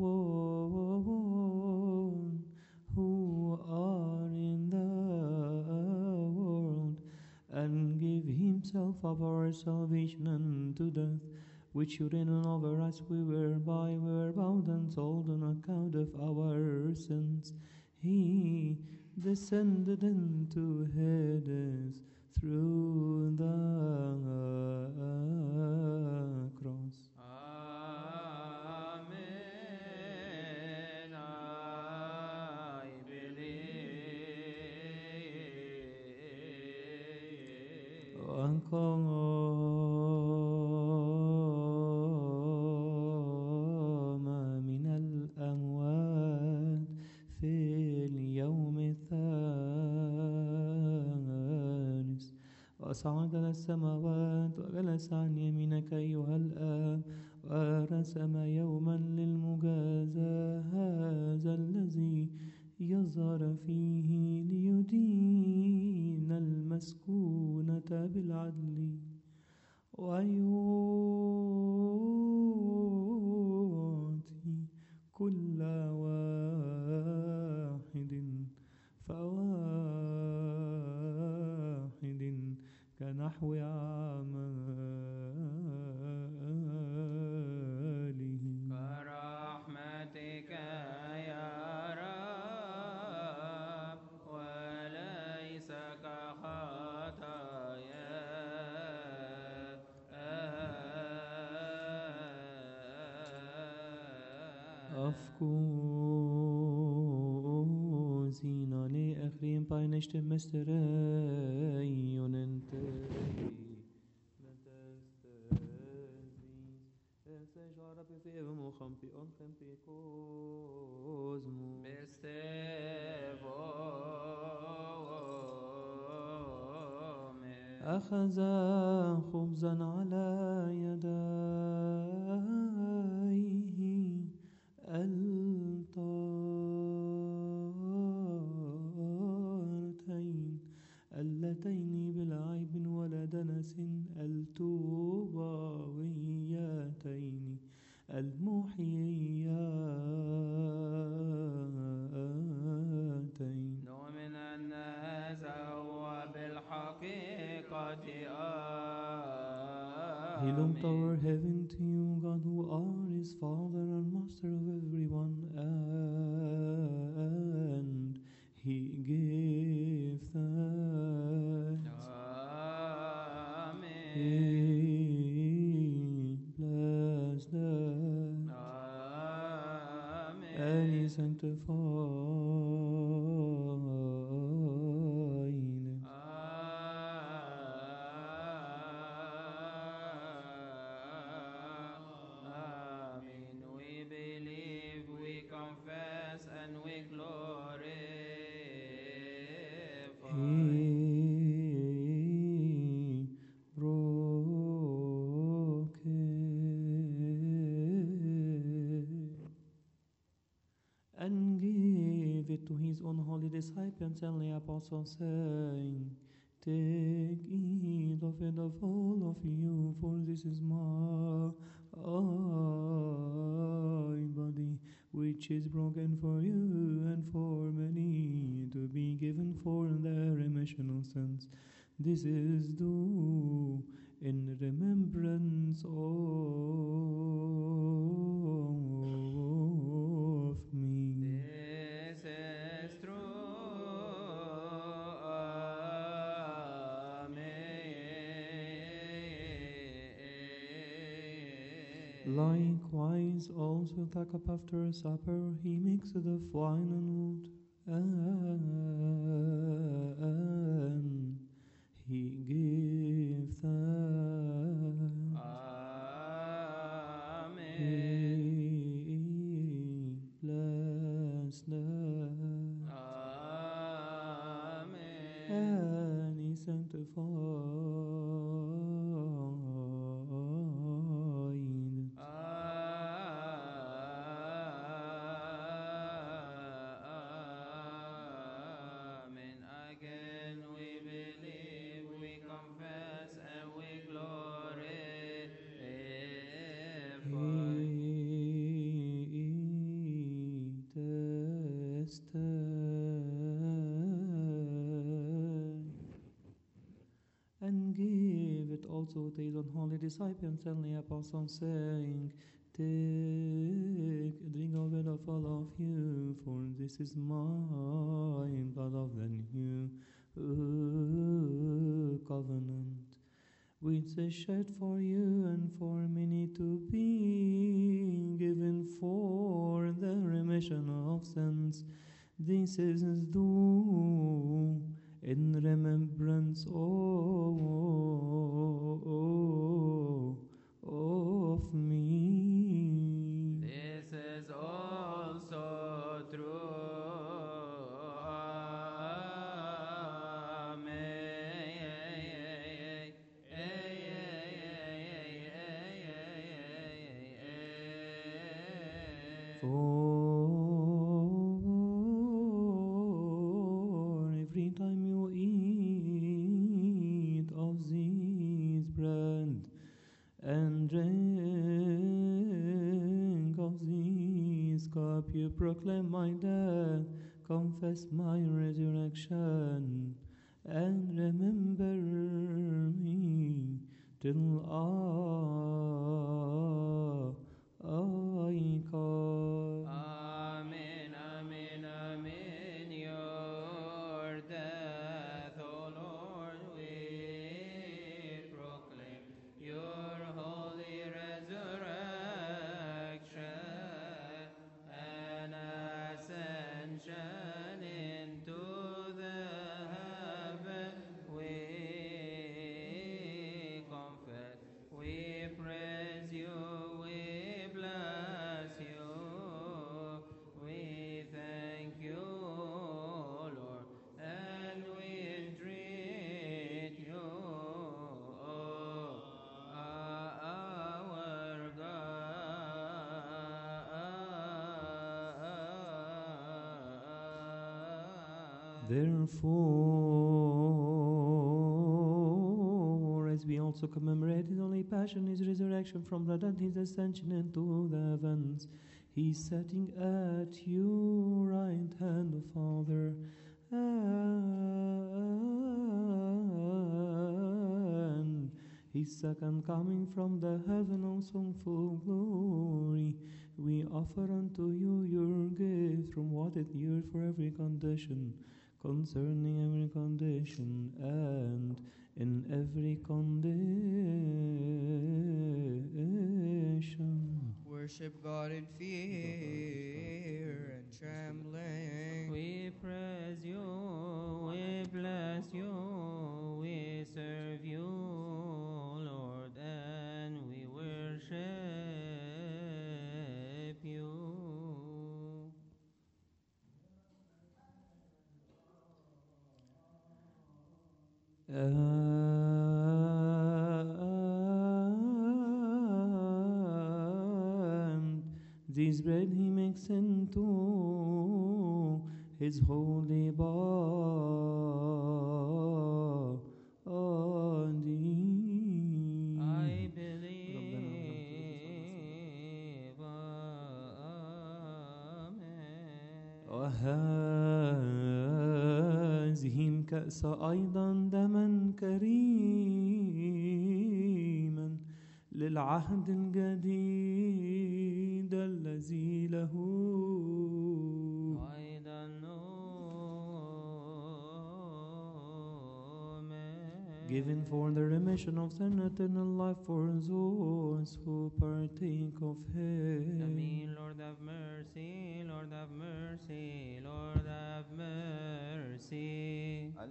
own who are in the world, and gave himself up for our salvation unto death, which you reign over us, we whereby we were bound and sold on account of our sins. He descended into Hades through the cross. Amen. I believe. وقام من الأموات في اليوم الثالث وصعد إلى السماوات وجلس عن يمينك أيها الآب ورسم يوما للمجازاة هذا الذي يظهر بالعدل ويعطي كل واحد فواحد كنحو أعماله. كرحمتك يا رب وليس كخطايا. Afkozinane echrim peineste mesterei unente Sejara befewe mocham pi onchem pi cosmo Bestevome. أخذ خبزا على يديه الطارتين اللتين بلا عيب ولا دنس التوباويتين المحييتين. نؤمن أن هذا هو بالحقيقة He looked آمين. over heaven to you, God, who are his Father and Master of everyone, and he gave thanks. Amen. He blessed them, Amen. and he sanctified them. Amen. We believe, we confess, and we glorify. He broke it and gave it to his own holy disciples and the apostles, saying, Take, eat of it of all of you, for this is my body, which is broken for you and for many, to be given for the remission of sins. This is do in remembrance of me. This is true. Amen. Likewise, also the cup after supper, he mixed the wine and water, and he gave thanks. Amen. He blessed them, Amen. and he sanctified them. Amen. Again we believe, we confess, and we glorify. He tested and gave it also to his unholy disciples and the apostles, saying, Take, drink of it of all of you, for this is my blood of the new covenant, which is shed for you and for many to be given for the remission of sins. This is do in remembrance of, of me. This is also true. Amen. For every time you eat of the cup, you proclaim my death, confess my resurrection, and remember me till I, I come. Amen, amen, amen. Your death, O Lord, we proclaim. Your holy resurrection and ascension into the heaven. We confess, we praise you, we bless you, we thank you, Lord, and we entreat you, oh, our God. Therefore, as we also commemorate his holy passion, his resurrection from the dead, his ascension into the heavens, he's sitting at your right hand, O Father, and his second coming from the heaven, O song full glory. We offer unto you your gift from what it years for every condition, concerning every condition, and in every condition. Worship God in fear and trembling. We praise you, we bless you, we serve you, Lord, and we worship you. And this bread he makes into his holy body. I believe, amen. وهذه كأس أيضا دما كريما للعهد الجديد الذي له أيضا آمين. given for the remission of sin, eternal life for those who partake of him. Amen. Lord have mercy, Lord have mercy, Lord have mercy.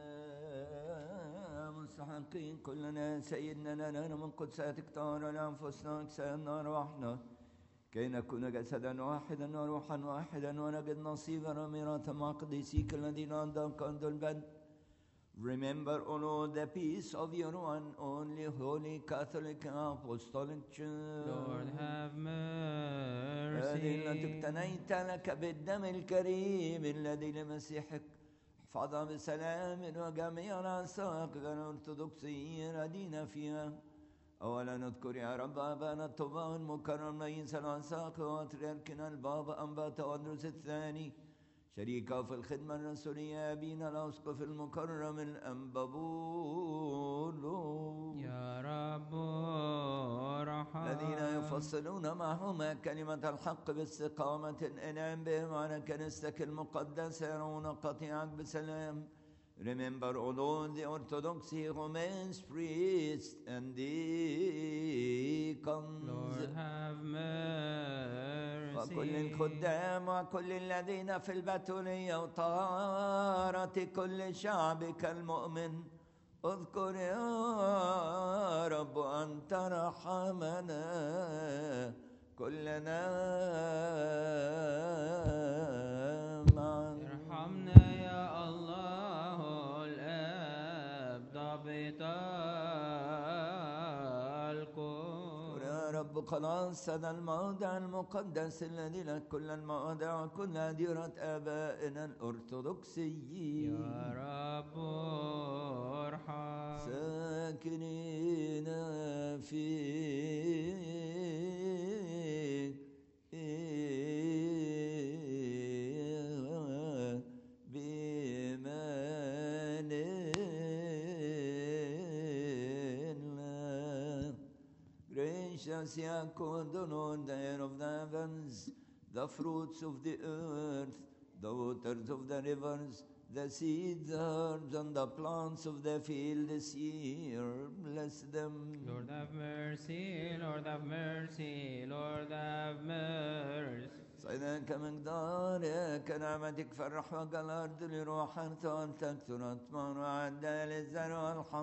عنا مستحقين كلنا سيدنا لنا من قدساتك طهر لأنفسنا أجسادنا أرواحنا كي نكون جسدا واحدا وروحا واحدا ونجد نصيبا وميراثا مع قديسيك الذين عندهم كنز البدء. Remember, O Lord, the peace of your one only holy Catholic and Apostolic Church. Lord have الذي mercy. اقتنيت لك بالدم الكريم الذي لمسيحك احفظها بسلام وجميع الأنساق الأرثوذكسيين الذين فيها. أولا نذكر يا رب أبانا الطباء المكرم رئيس الأنساق وأتريركنا البابا أنبا تودرس الثاني شريكه في الخدمة الرسولية أبينا الأسقف المكرم الأنبابولو يا رب ارحم. الذين يفصلون معهما كلمة الحق باستقامة الإنعام بهم على كنيستك المقدسة يرون قطيعك بسلام. Remember, O Lord, the Orthodox, Romans, priests, and deacons. Lord have mercy. وكل الخدام وكل الذين في البتولية وطهارة كل شعبك المؤمن. اذكر يا رب أن ترحمنا كلنا معا. ارحمنا يا الله الآب ضابط الكون. يا رب خلاص هذا الموضع المقدس الذي لك كل المواضع وكل أديرة آبائنا الأرثوذكسيين. يا رب ارحم. ساكنين في Gracious Yakodon, the air of the heavens, the fruits of the earth, the waters of the rivers, the seeds, the herbs, and the plants of the field this year. Bless them. Lord have mercy, Lord have mercy, Lord have mercy. صيدا كمقدارك نعمتك فرح وقى الأرض لروحا ثال تكثر أطمان وعدى للزرع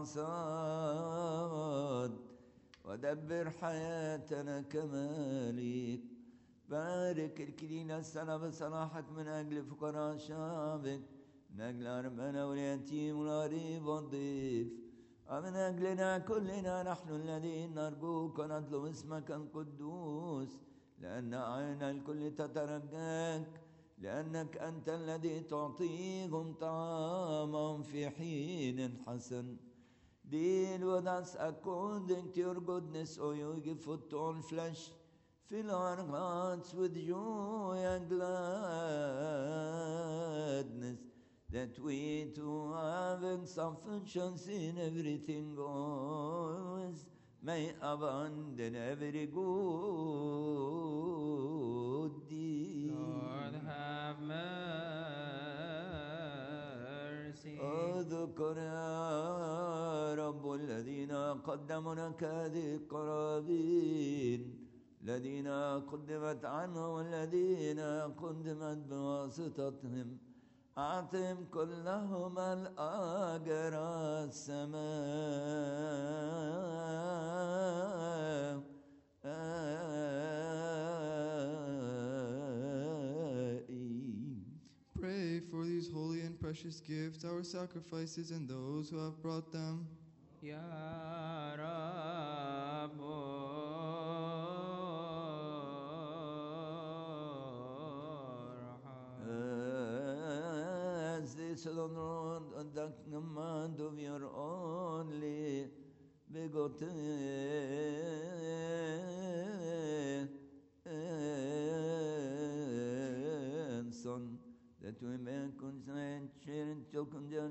والحصاد ودبر حياتنا كمالك. بارك الكلينا السنة بصلاحك من أجل فقراء شعبك، من أجل أرمنا واليتيم والغريب والضيف، ومن أجلنا كلنا نحن الذين نرجوك ونطلب اسمك القدوس، لأن أعين الكل تترجاك، لأنك أنت الذي تعطيهم طعامهم في حين حسن. Deal with us according to your goodness, O you give food to all flesh. Fill our hearts with joy and gladness, that we too, having sufficiency in everything always, may abound in every good deed. Lord have mercy. اذكر يا رب الذين قدموا لك هذه القرابين، الذين قدمت عنهم والذين قدمت بواسطتهم، أعطهم كلهم الأجر السمائي. Pray for these holy and precious gifts, our sacrifices, and those who have brought them. Ya Rabbo. As this Lord, and the command of your only begotten Son, that we may consent, share, and token their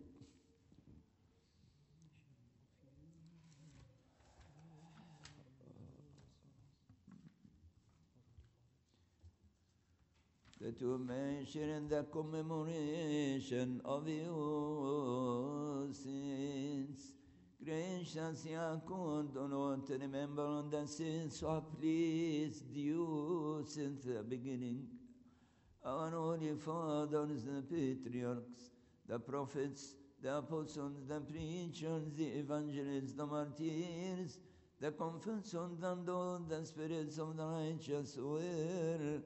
that you may share in the commemoration of your sins. Gracious Yaakov, do not remember on the sins who have pleased you since the beginning. Our holy fathers, the patriarchs, the prophets, the apostles, the preachers, the evangelists, the martyrs, the confessors, and all the spirits of the righteous were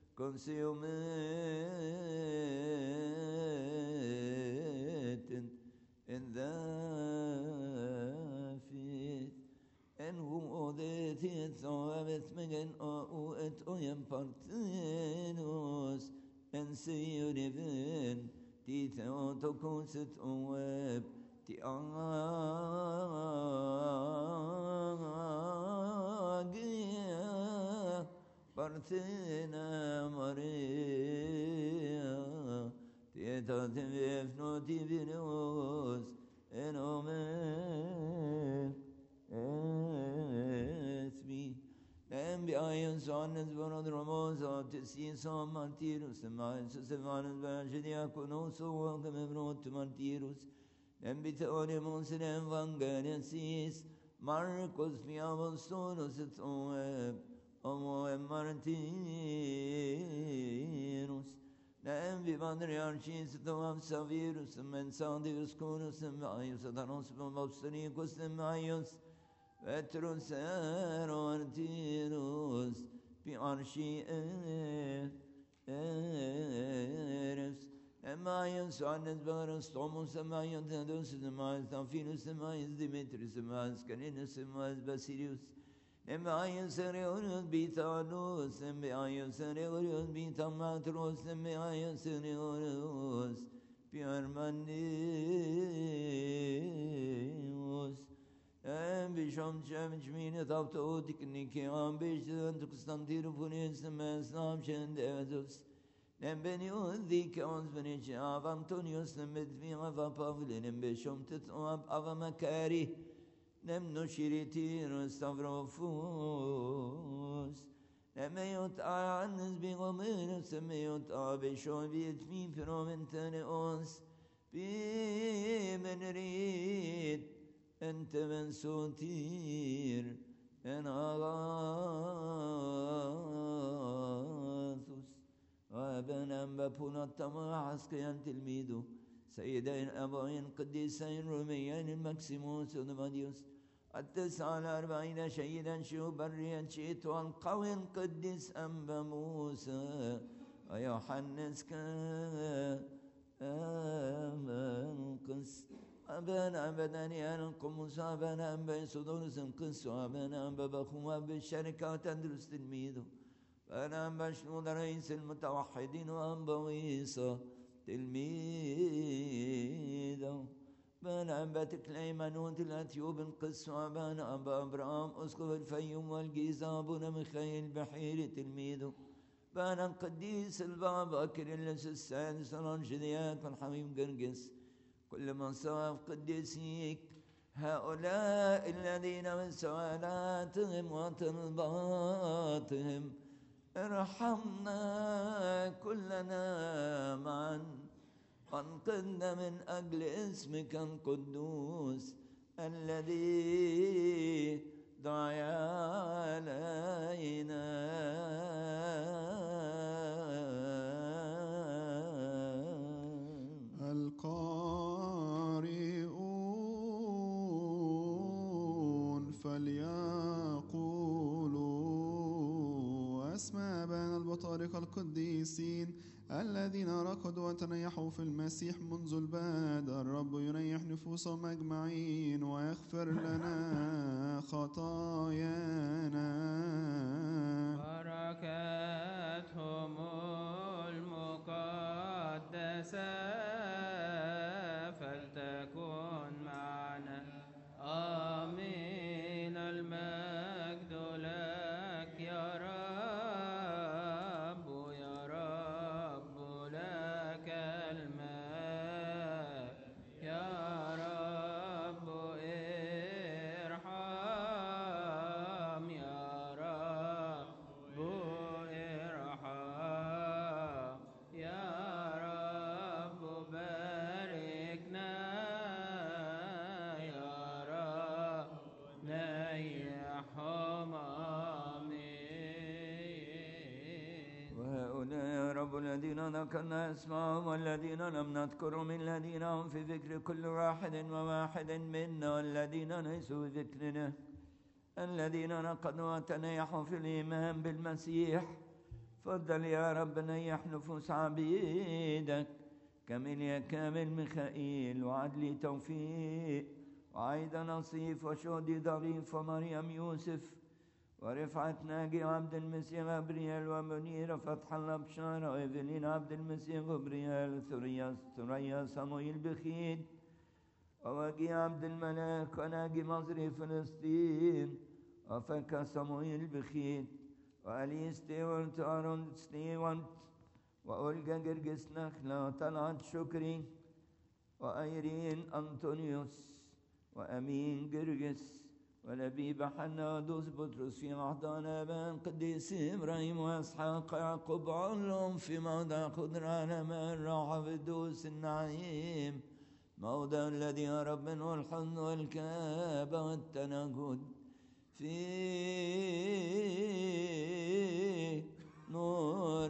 consummated in the faith, and who the things of it megan or it oyam partenus, and see you even the theotokos it web the agia Parthena Maria, Tieta Tivef no Divinos, and Omen, Esmi, and behind Son as one of the Ramosa, to see some Martirus, and Miles, Stefanus, Virginia, could also welcome everyone to Martirus, and Bitonimus and Evangelius, Marcos, Miavostonus, its own web. Omo e Martinus, nem vivandri arcis doam savirus, mensandius conus e maius, adanos mobstericus e maius, vetrus ero artinus, pi arci eres, e maius annes barus, tomus e maius, edus e maius, Amphinus e maius, Dimitris e maius, Caninus e maius, Basilius, Emmaus Reorius Bitanus, Emmaus Reorius Bitamatros, Emmaus Reorius Piermanius, and Bishop Chemchmina Tautotic Nikian Bishop Constantinopoulos, and Mesnam Chendezus, and Benio, the Counts Venetia of Antonius, and Medvina of Pavlin, and Bishop Tito of Macari. نمنو شريتير ستافروفوس نميوت عنز بغمين سميوت بشون بيتمي برومنتانيوس بمن ريد أنت من سوتير أناغاثوس وابنا بابونا التماحس كيان تلميذو سيدين أبوين قديسين روميين المكسيموس ودماديوس التسعة الأربعين شهيدا شو بريا شيت والقوي قديس أنبا موسى ويوحنس كامن قس أبانا أبداني أنا القمص أبانا أنبا يسودونس قس وأبانا أنبا بخوا بالشركة تدرس تلميذه فأنا أنبا شنود رئيس المتوحدين وأنبا ويسا تلميذه بنا أنبا تكليمانوت الأثيوب القس وأبانا أنبا أبرام أسقف الفيوم والجيزة أبونا ميخائيل بحير تلميذه بنا القديس البابا كيرلس السادس الأنجليات والحبيب قرقس كل من صاف قديسيك هؤلاء الذين من سوالاتهم وطلباتهم ارحمنا كلنا معا وانقذنا من أجل اسمك القدوس الذي دعا علينا القارئون فليقولوا أسماء بين البطارقة القديسين الذين ركضوا وتنيحوا في المسيح منذ البدء الرب يريح نفوسهم أجمعين ويغفر لنا خطايانا بركاتهم المقدسة فلتكن معنا آمين المجد لك يا رب يا رب لك المجد يا رب ارحم يا رب ارحم يا رب باركنا يا رب نيحهم آمين وهؤلاء يا رب الذين ذكرنا اسمهم والذين لم نذكرهم الذين هم في ذكر كل واحد وواحد منا والذين ليسوا في ذكرنا الذين نقضوا وتنيحوا في الإيمان بالمسيح فضل يا رب نيح نفوس عبيدك كامل يا كامل ميخائيل وعدلي توفيق وعيد نصيف وشهدي ضريف ومريم يوسف ورفعت ناجي عبد المسيح غبريال ومنير فتح الله بشارة وإيفلين عبد المسيح غبريال ثريا ثريا صمويل بخيد ووجي عبد الملاك وناجي مصري فلسطين وفك صمويل بخيد وألي ستيورت أرون ستيورت وأولجا جرجس نخلة وطلعت شكري وأيرين أنطونيوس وأمين جرجس ولبيب حنا ودوس بطرس في أحضان أبان قديس إبراهيم وإسحاق يعقوب علهم في موضع خضر على ماء الراحة في دوس النعيم موضع الذي يهرب منه الحزن والكآبة والتناجد في نور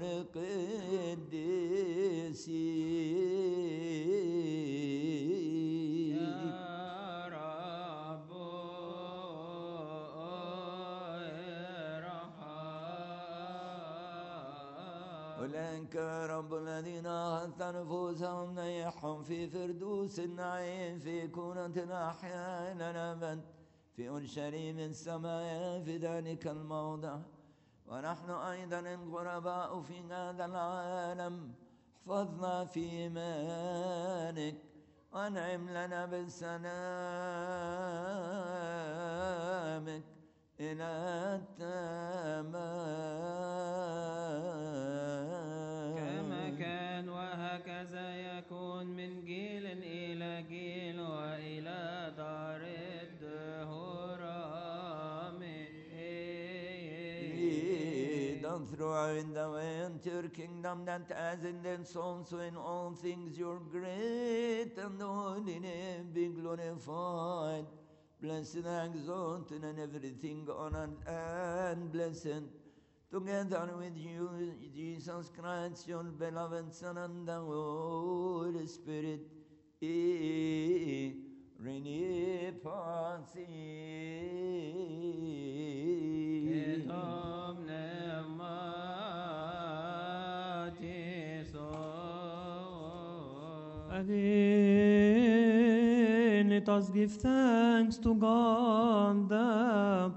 قديسي يا رب ارحم أولئك يا رب الذين أخذت نفوسهم نيحهم في فردوس النعيم في كونة أحياء إلى الأبد في أورشليم السماء في ذلك الموضع ونحن أيضا الغرباء في هذا العالم احفظنا في إيمانك وانعم لنا بسلامك إلى التمام كما كان وهكذا يكون من جيل إلى جيل وإلى دار الدهور throughout the winter kingdom, that as in them also in all things your great and holy name be glorified, blessed and exalted, and everything honored and blessed, together with you, Jesus Christ, your beloved Son, and the Holy Spirit, renew Kitab Ne'mati So Again, let us give thanks to God, the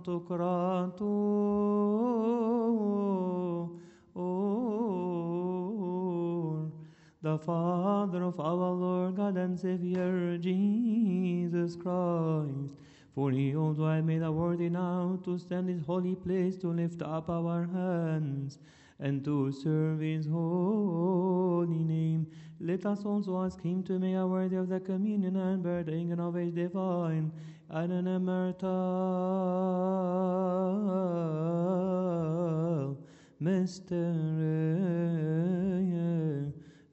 Pantocrator, the Father of our Lord God and Savior Jesus Christ. For he also had made us worthy now to stand in his holy place, to lift up our hands, and to serve his holy name. Let us also ask him to make us worthy of the communion and burden of his divine and immortal mystery.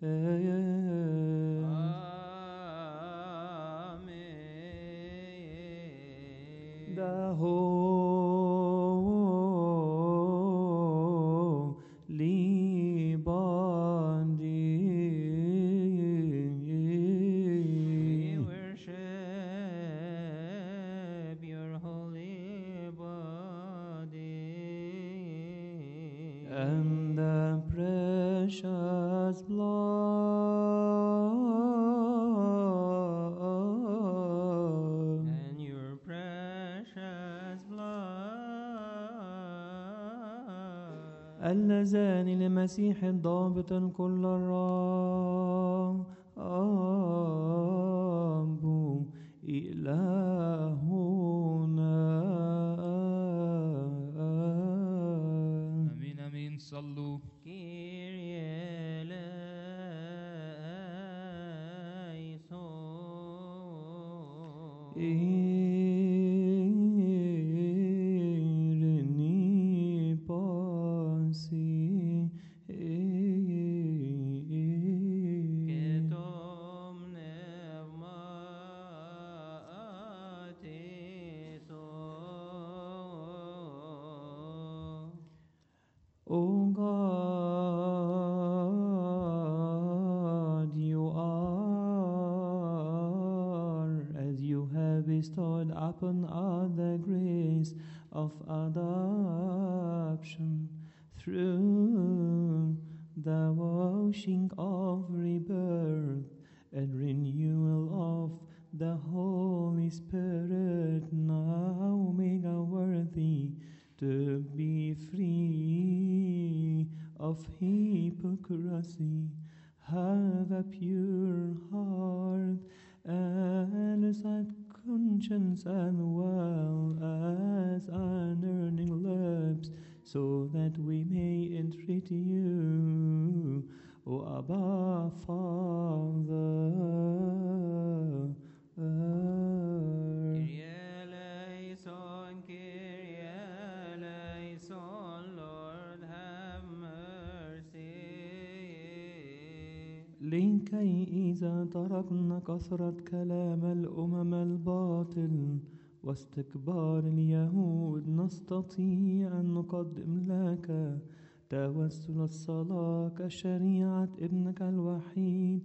Amen. The holy body. We worship your holy body And the precious blood and your precious blood اللذان لمسيح ضابط كل الرب إلهنا. امين امين. صلوا. Kyrie eleison. Irini pasi Ketom Ne'mati So. O God, you are, as you have bestowed upon us the grace of adoption through the washing of rebirth and renewal of the Holy Spirit. Now make us worthy to be free of hypocrisy, have a pure heart and a sad conscience, as well as unearning lips, so that we may entreat you, O Abba Father. Kyrie eleison, Kyrie eleison, Lord have mercy. لكي إذا تركنا كثرة كلام الأمم الباطل واستكبار اليهود نستطيع أن نقدم لك توسل الصلاة كشريعة ابنك الوحيد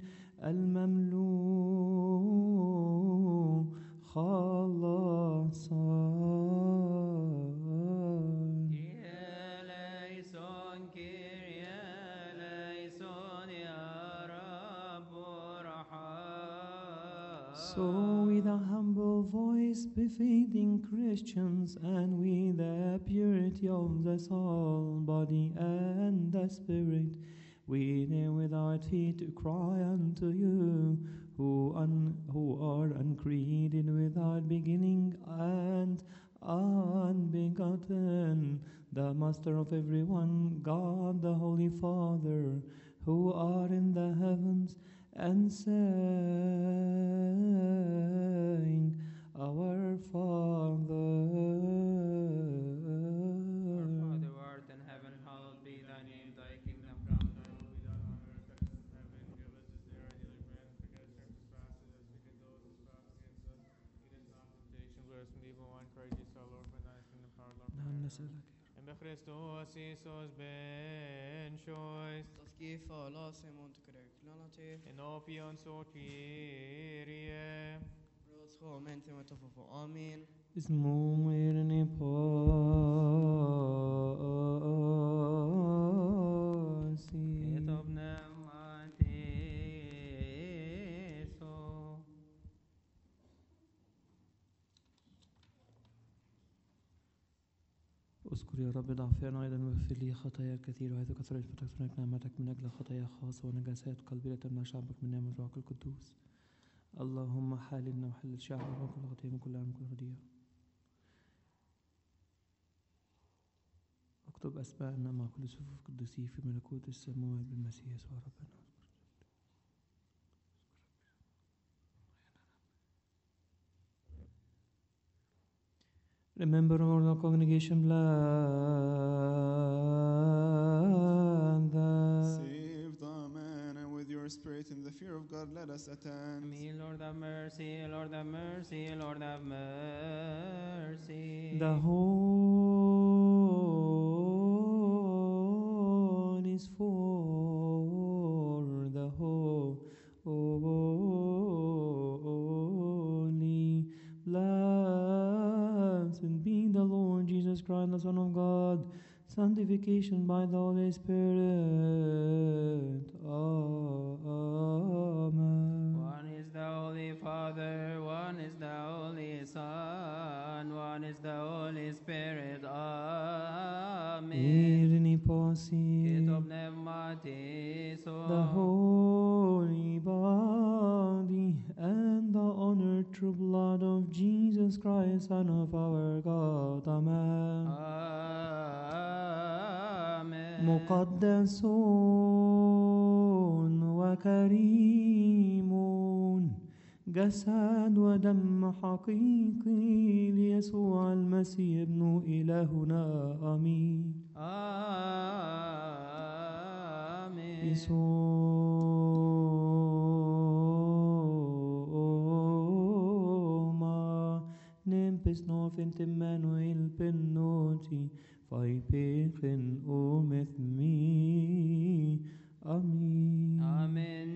المملوء خلاصا. Kyrie eleison, Kyrie eleison, Ya Rabbi Raham. So with a humble voice befitting Christians, and with the purity of the soul, body, and the spirit, we kneel with our feet to cry unto you, who, un, who are uncreated, without beginning and unbegotten, the Master of everyone, God the Holy Father, who are in the heavens, and saying, Our Father. Our Father who art in heaven, hallowed Christos Iisus ben choice. Taskifa lasim und kreklanate. En opion so Kyrie. Roscho mente metafofo. Amen. اسمه إرني باسي Etop pneumatiso. اذكر يا رب ضعفنا أيضا واغفر لي خطايا الكثير وحيث كثرت فتكثرت نعمتك من أجل خطايا خاصة ونجاسات قلبي لا تمنع شعبك من نعمة روحك القدوس. اللهم حللنا وحلل شعبك من كل خطية من كل عام كل رديئة. اكتب أسماءنا مع كل صفوف قدسي في ملكوت السماوات بالمسيح يسوع ربنا. Remember all the congregation blood that Save the man, and with your spirit in the fear of God let us attend. Me, Lord have mercy, Lord have mercy, Lord have mercy. the horn is for the holy. Blessed be the Lord Jesus Christ, the Son of God, sanctification by the Holy Spirit. Amen. One is the Holy Father, one is the Holy Son, one is the Holy Spirit. Amen. Irni posi, Etop pneumatiso. the holy body and the honored true blood of Jesus Christ, Son of our God. Amen. Amen. مقدس وكريم جسد ودم حقيقي ليسوع المسيح ابن إلهنا. آمين. Amen. Isoma nempes novent Emmanuel penoti fai pechen omethmi. Amen. Amen.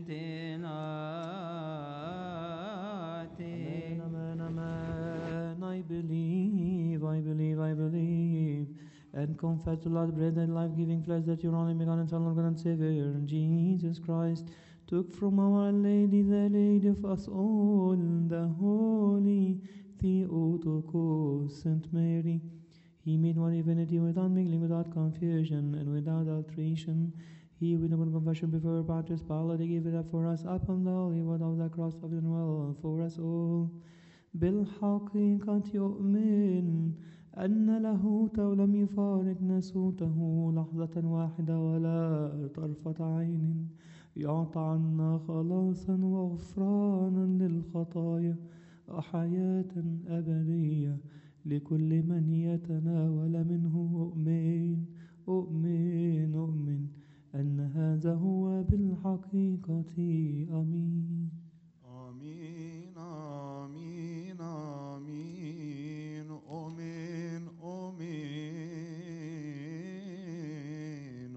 Tenate. Amen, amen, amen. I believe, I believe, I believe, and confess to Lord bread and life-giving flesh that your only begotten Son, Lord God and Savior, Jesus Christ, took from our Lady, the Lady of us all, the Holy Theotokos, Saint Mary. He made one divinity without mingling, without confusion, and without alteration. He, with open confession before Pontius Pilate, gave it up for us upon the holy word of the cross of the well for us all. بالحقيقة يؤمن أن لاهوته لم يفارق ناسوته لحظة واحدة ولا طرفة عين، يعطى عنا خلاصا وغفرانا للخطايا وحياة أبدية لكل من يتناول منه. أؤمن أؤمن أؤمن أن هذا هو بالحقيقة. آمين. آمين آمين آمين آمين آمين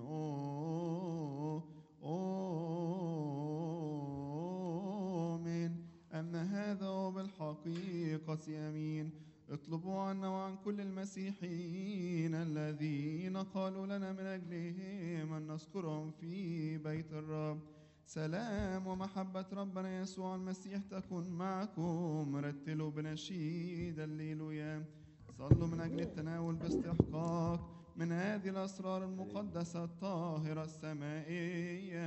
آمين أن هذا هو بالحقيقة. آمين. اطلبوا عنا وعن كل المسيحيين الذين قالوا لنا من أجلهم أن نذكرهم في بيت الرب. سلام ومحبة ربنا يسوع المسيح تكن معكم. رتلوا بنشيد الليلويا. صلوا من أجل التناول باستحقاق من هذه الأسرار المقدسة الطاهرة السمائية.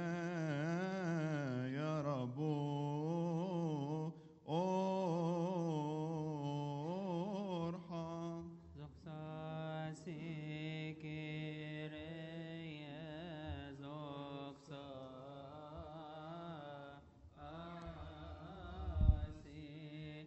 يا رب ارحم. Zoxa sikireye zoxa asi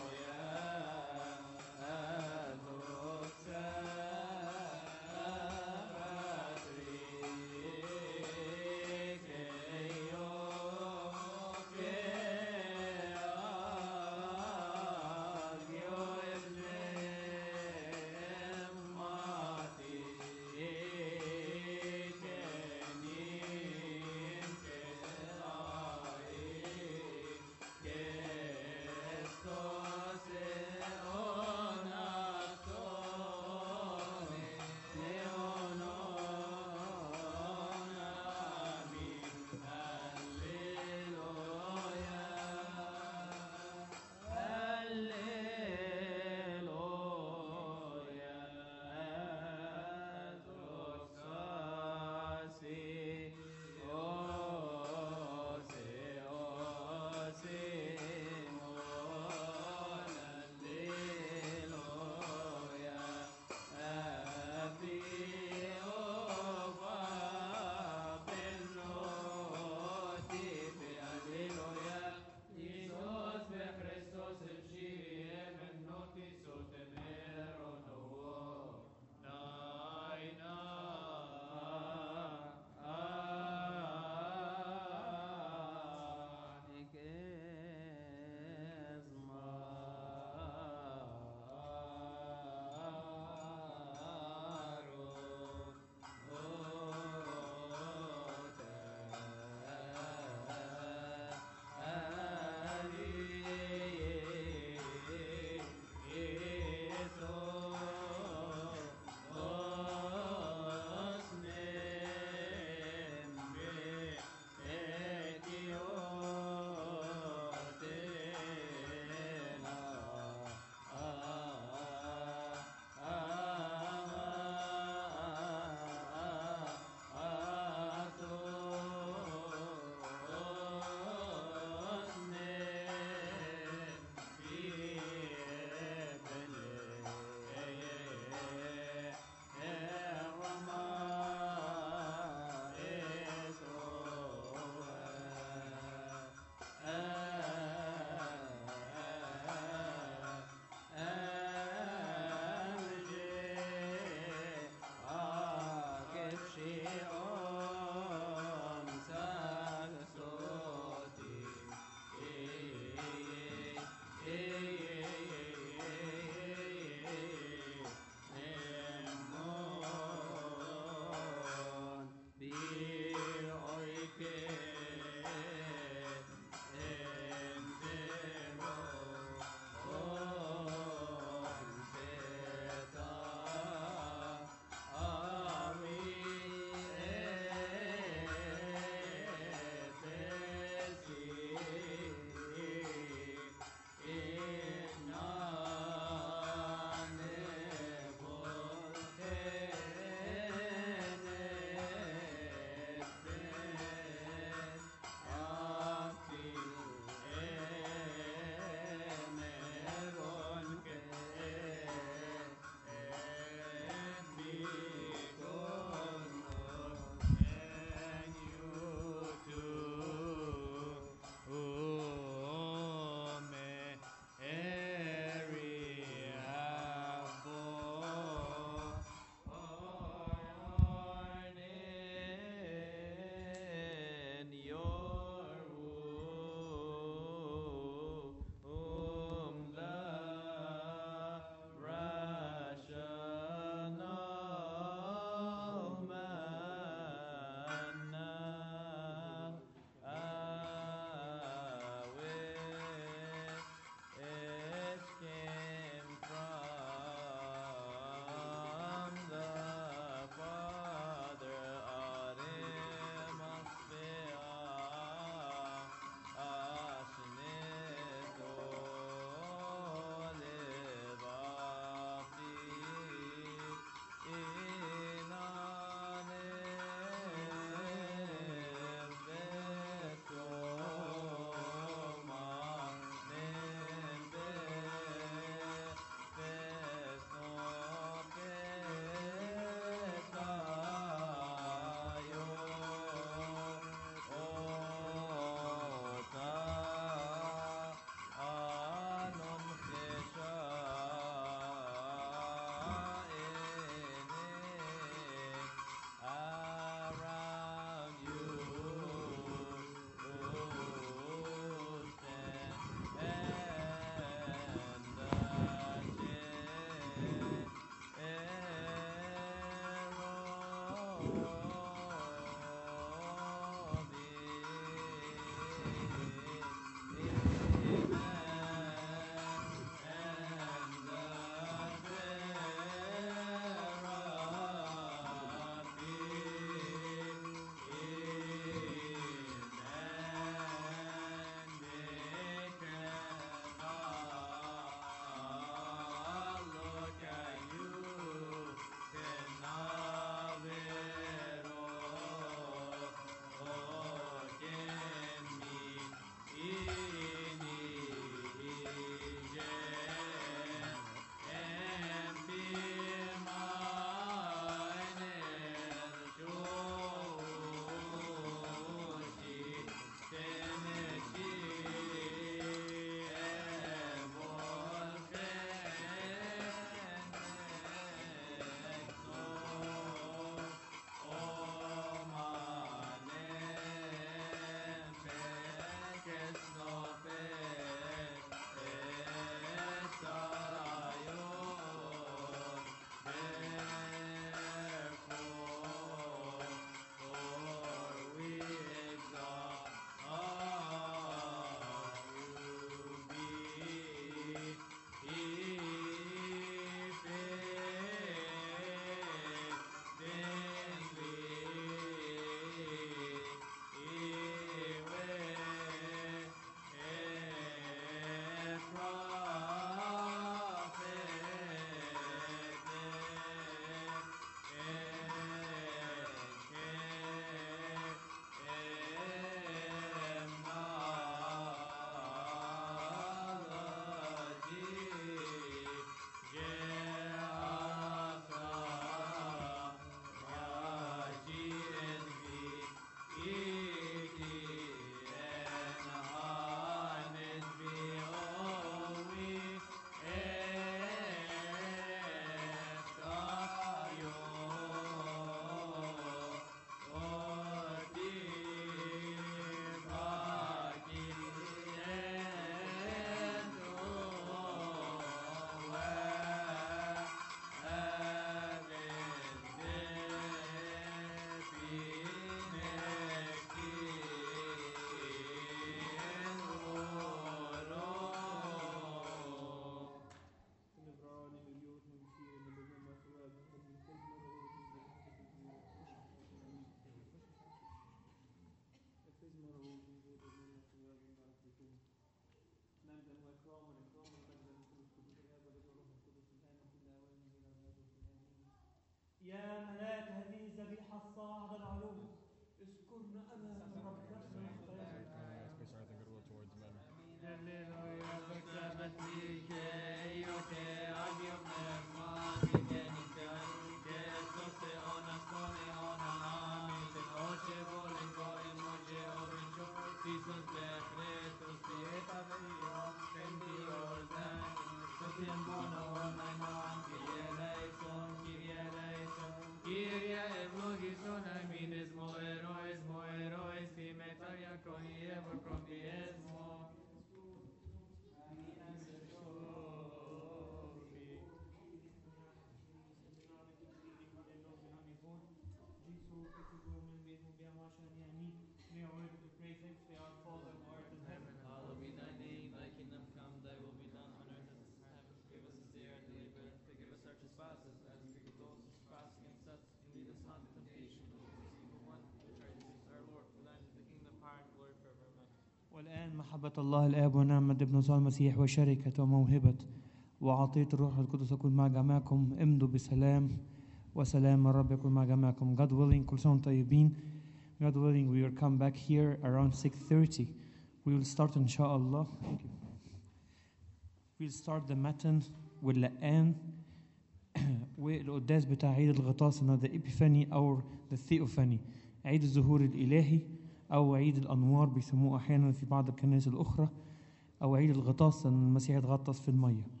Hallowed be thy name, thy kingdom come, thy will be done on earth as it is in heaven. Give us this day our daily bread, and forgive us our trespasses, as we forgive those who trespass against us. And lead us not into temptation, but deliver us from evil one. Which art Jesus our Lord, for thine is the kingdom, power, and glory forever. Amen. والآن محبة الله الآب ونعمة ابن يسوع المسيح وشركة وموهبة وعطية الروح القدس يكون مع جميعكم. امضوا بسلام وسلام الرب يكون مع جميعكم. God willing كل سنة وانتم طيبين. God willing we will come back here around six thirty. We will start inshallah. Thank you. We'll start the matin واللقان والقداس بتاع عيد الغطاس the Epiphany أو the Theophany. عيد الظهور الإلهي أو عيد الأنوار بيسموه أحيانا في بعض الكنائس الأخرى، أو عيد الغطاس أن المسيح يتغطس في المية.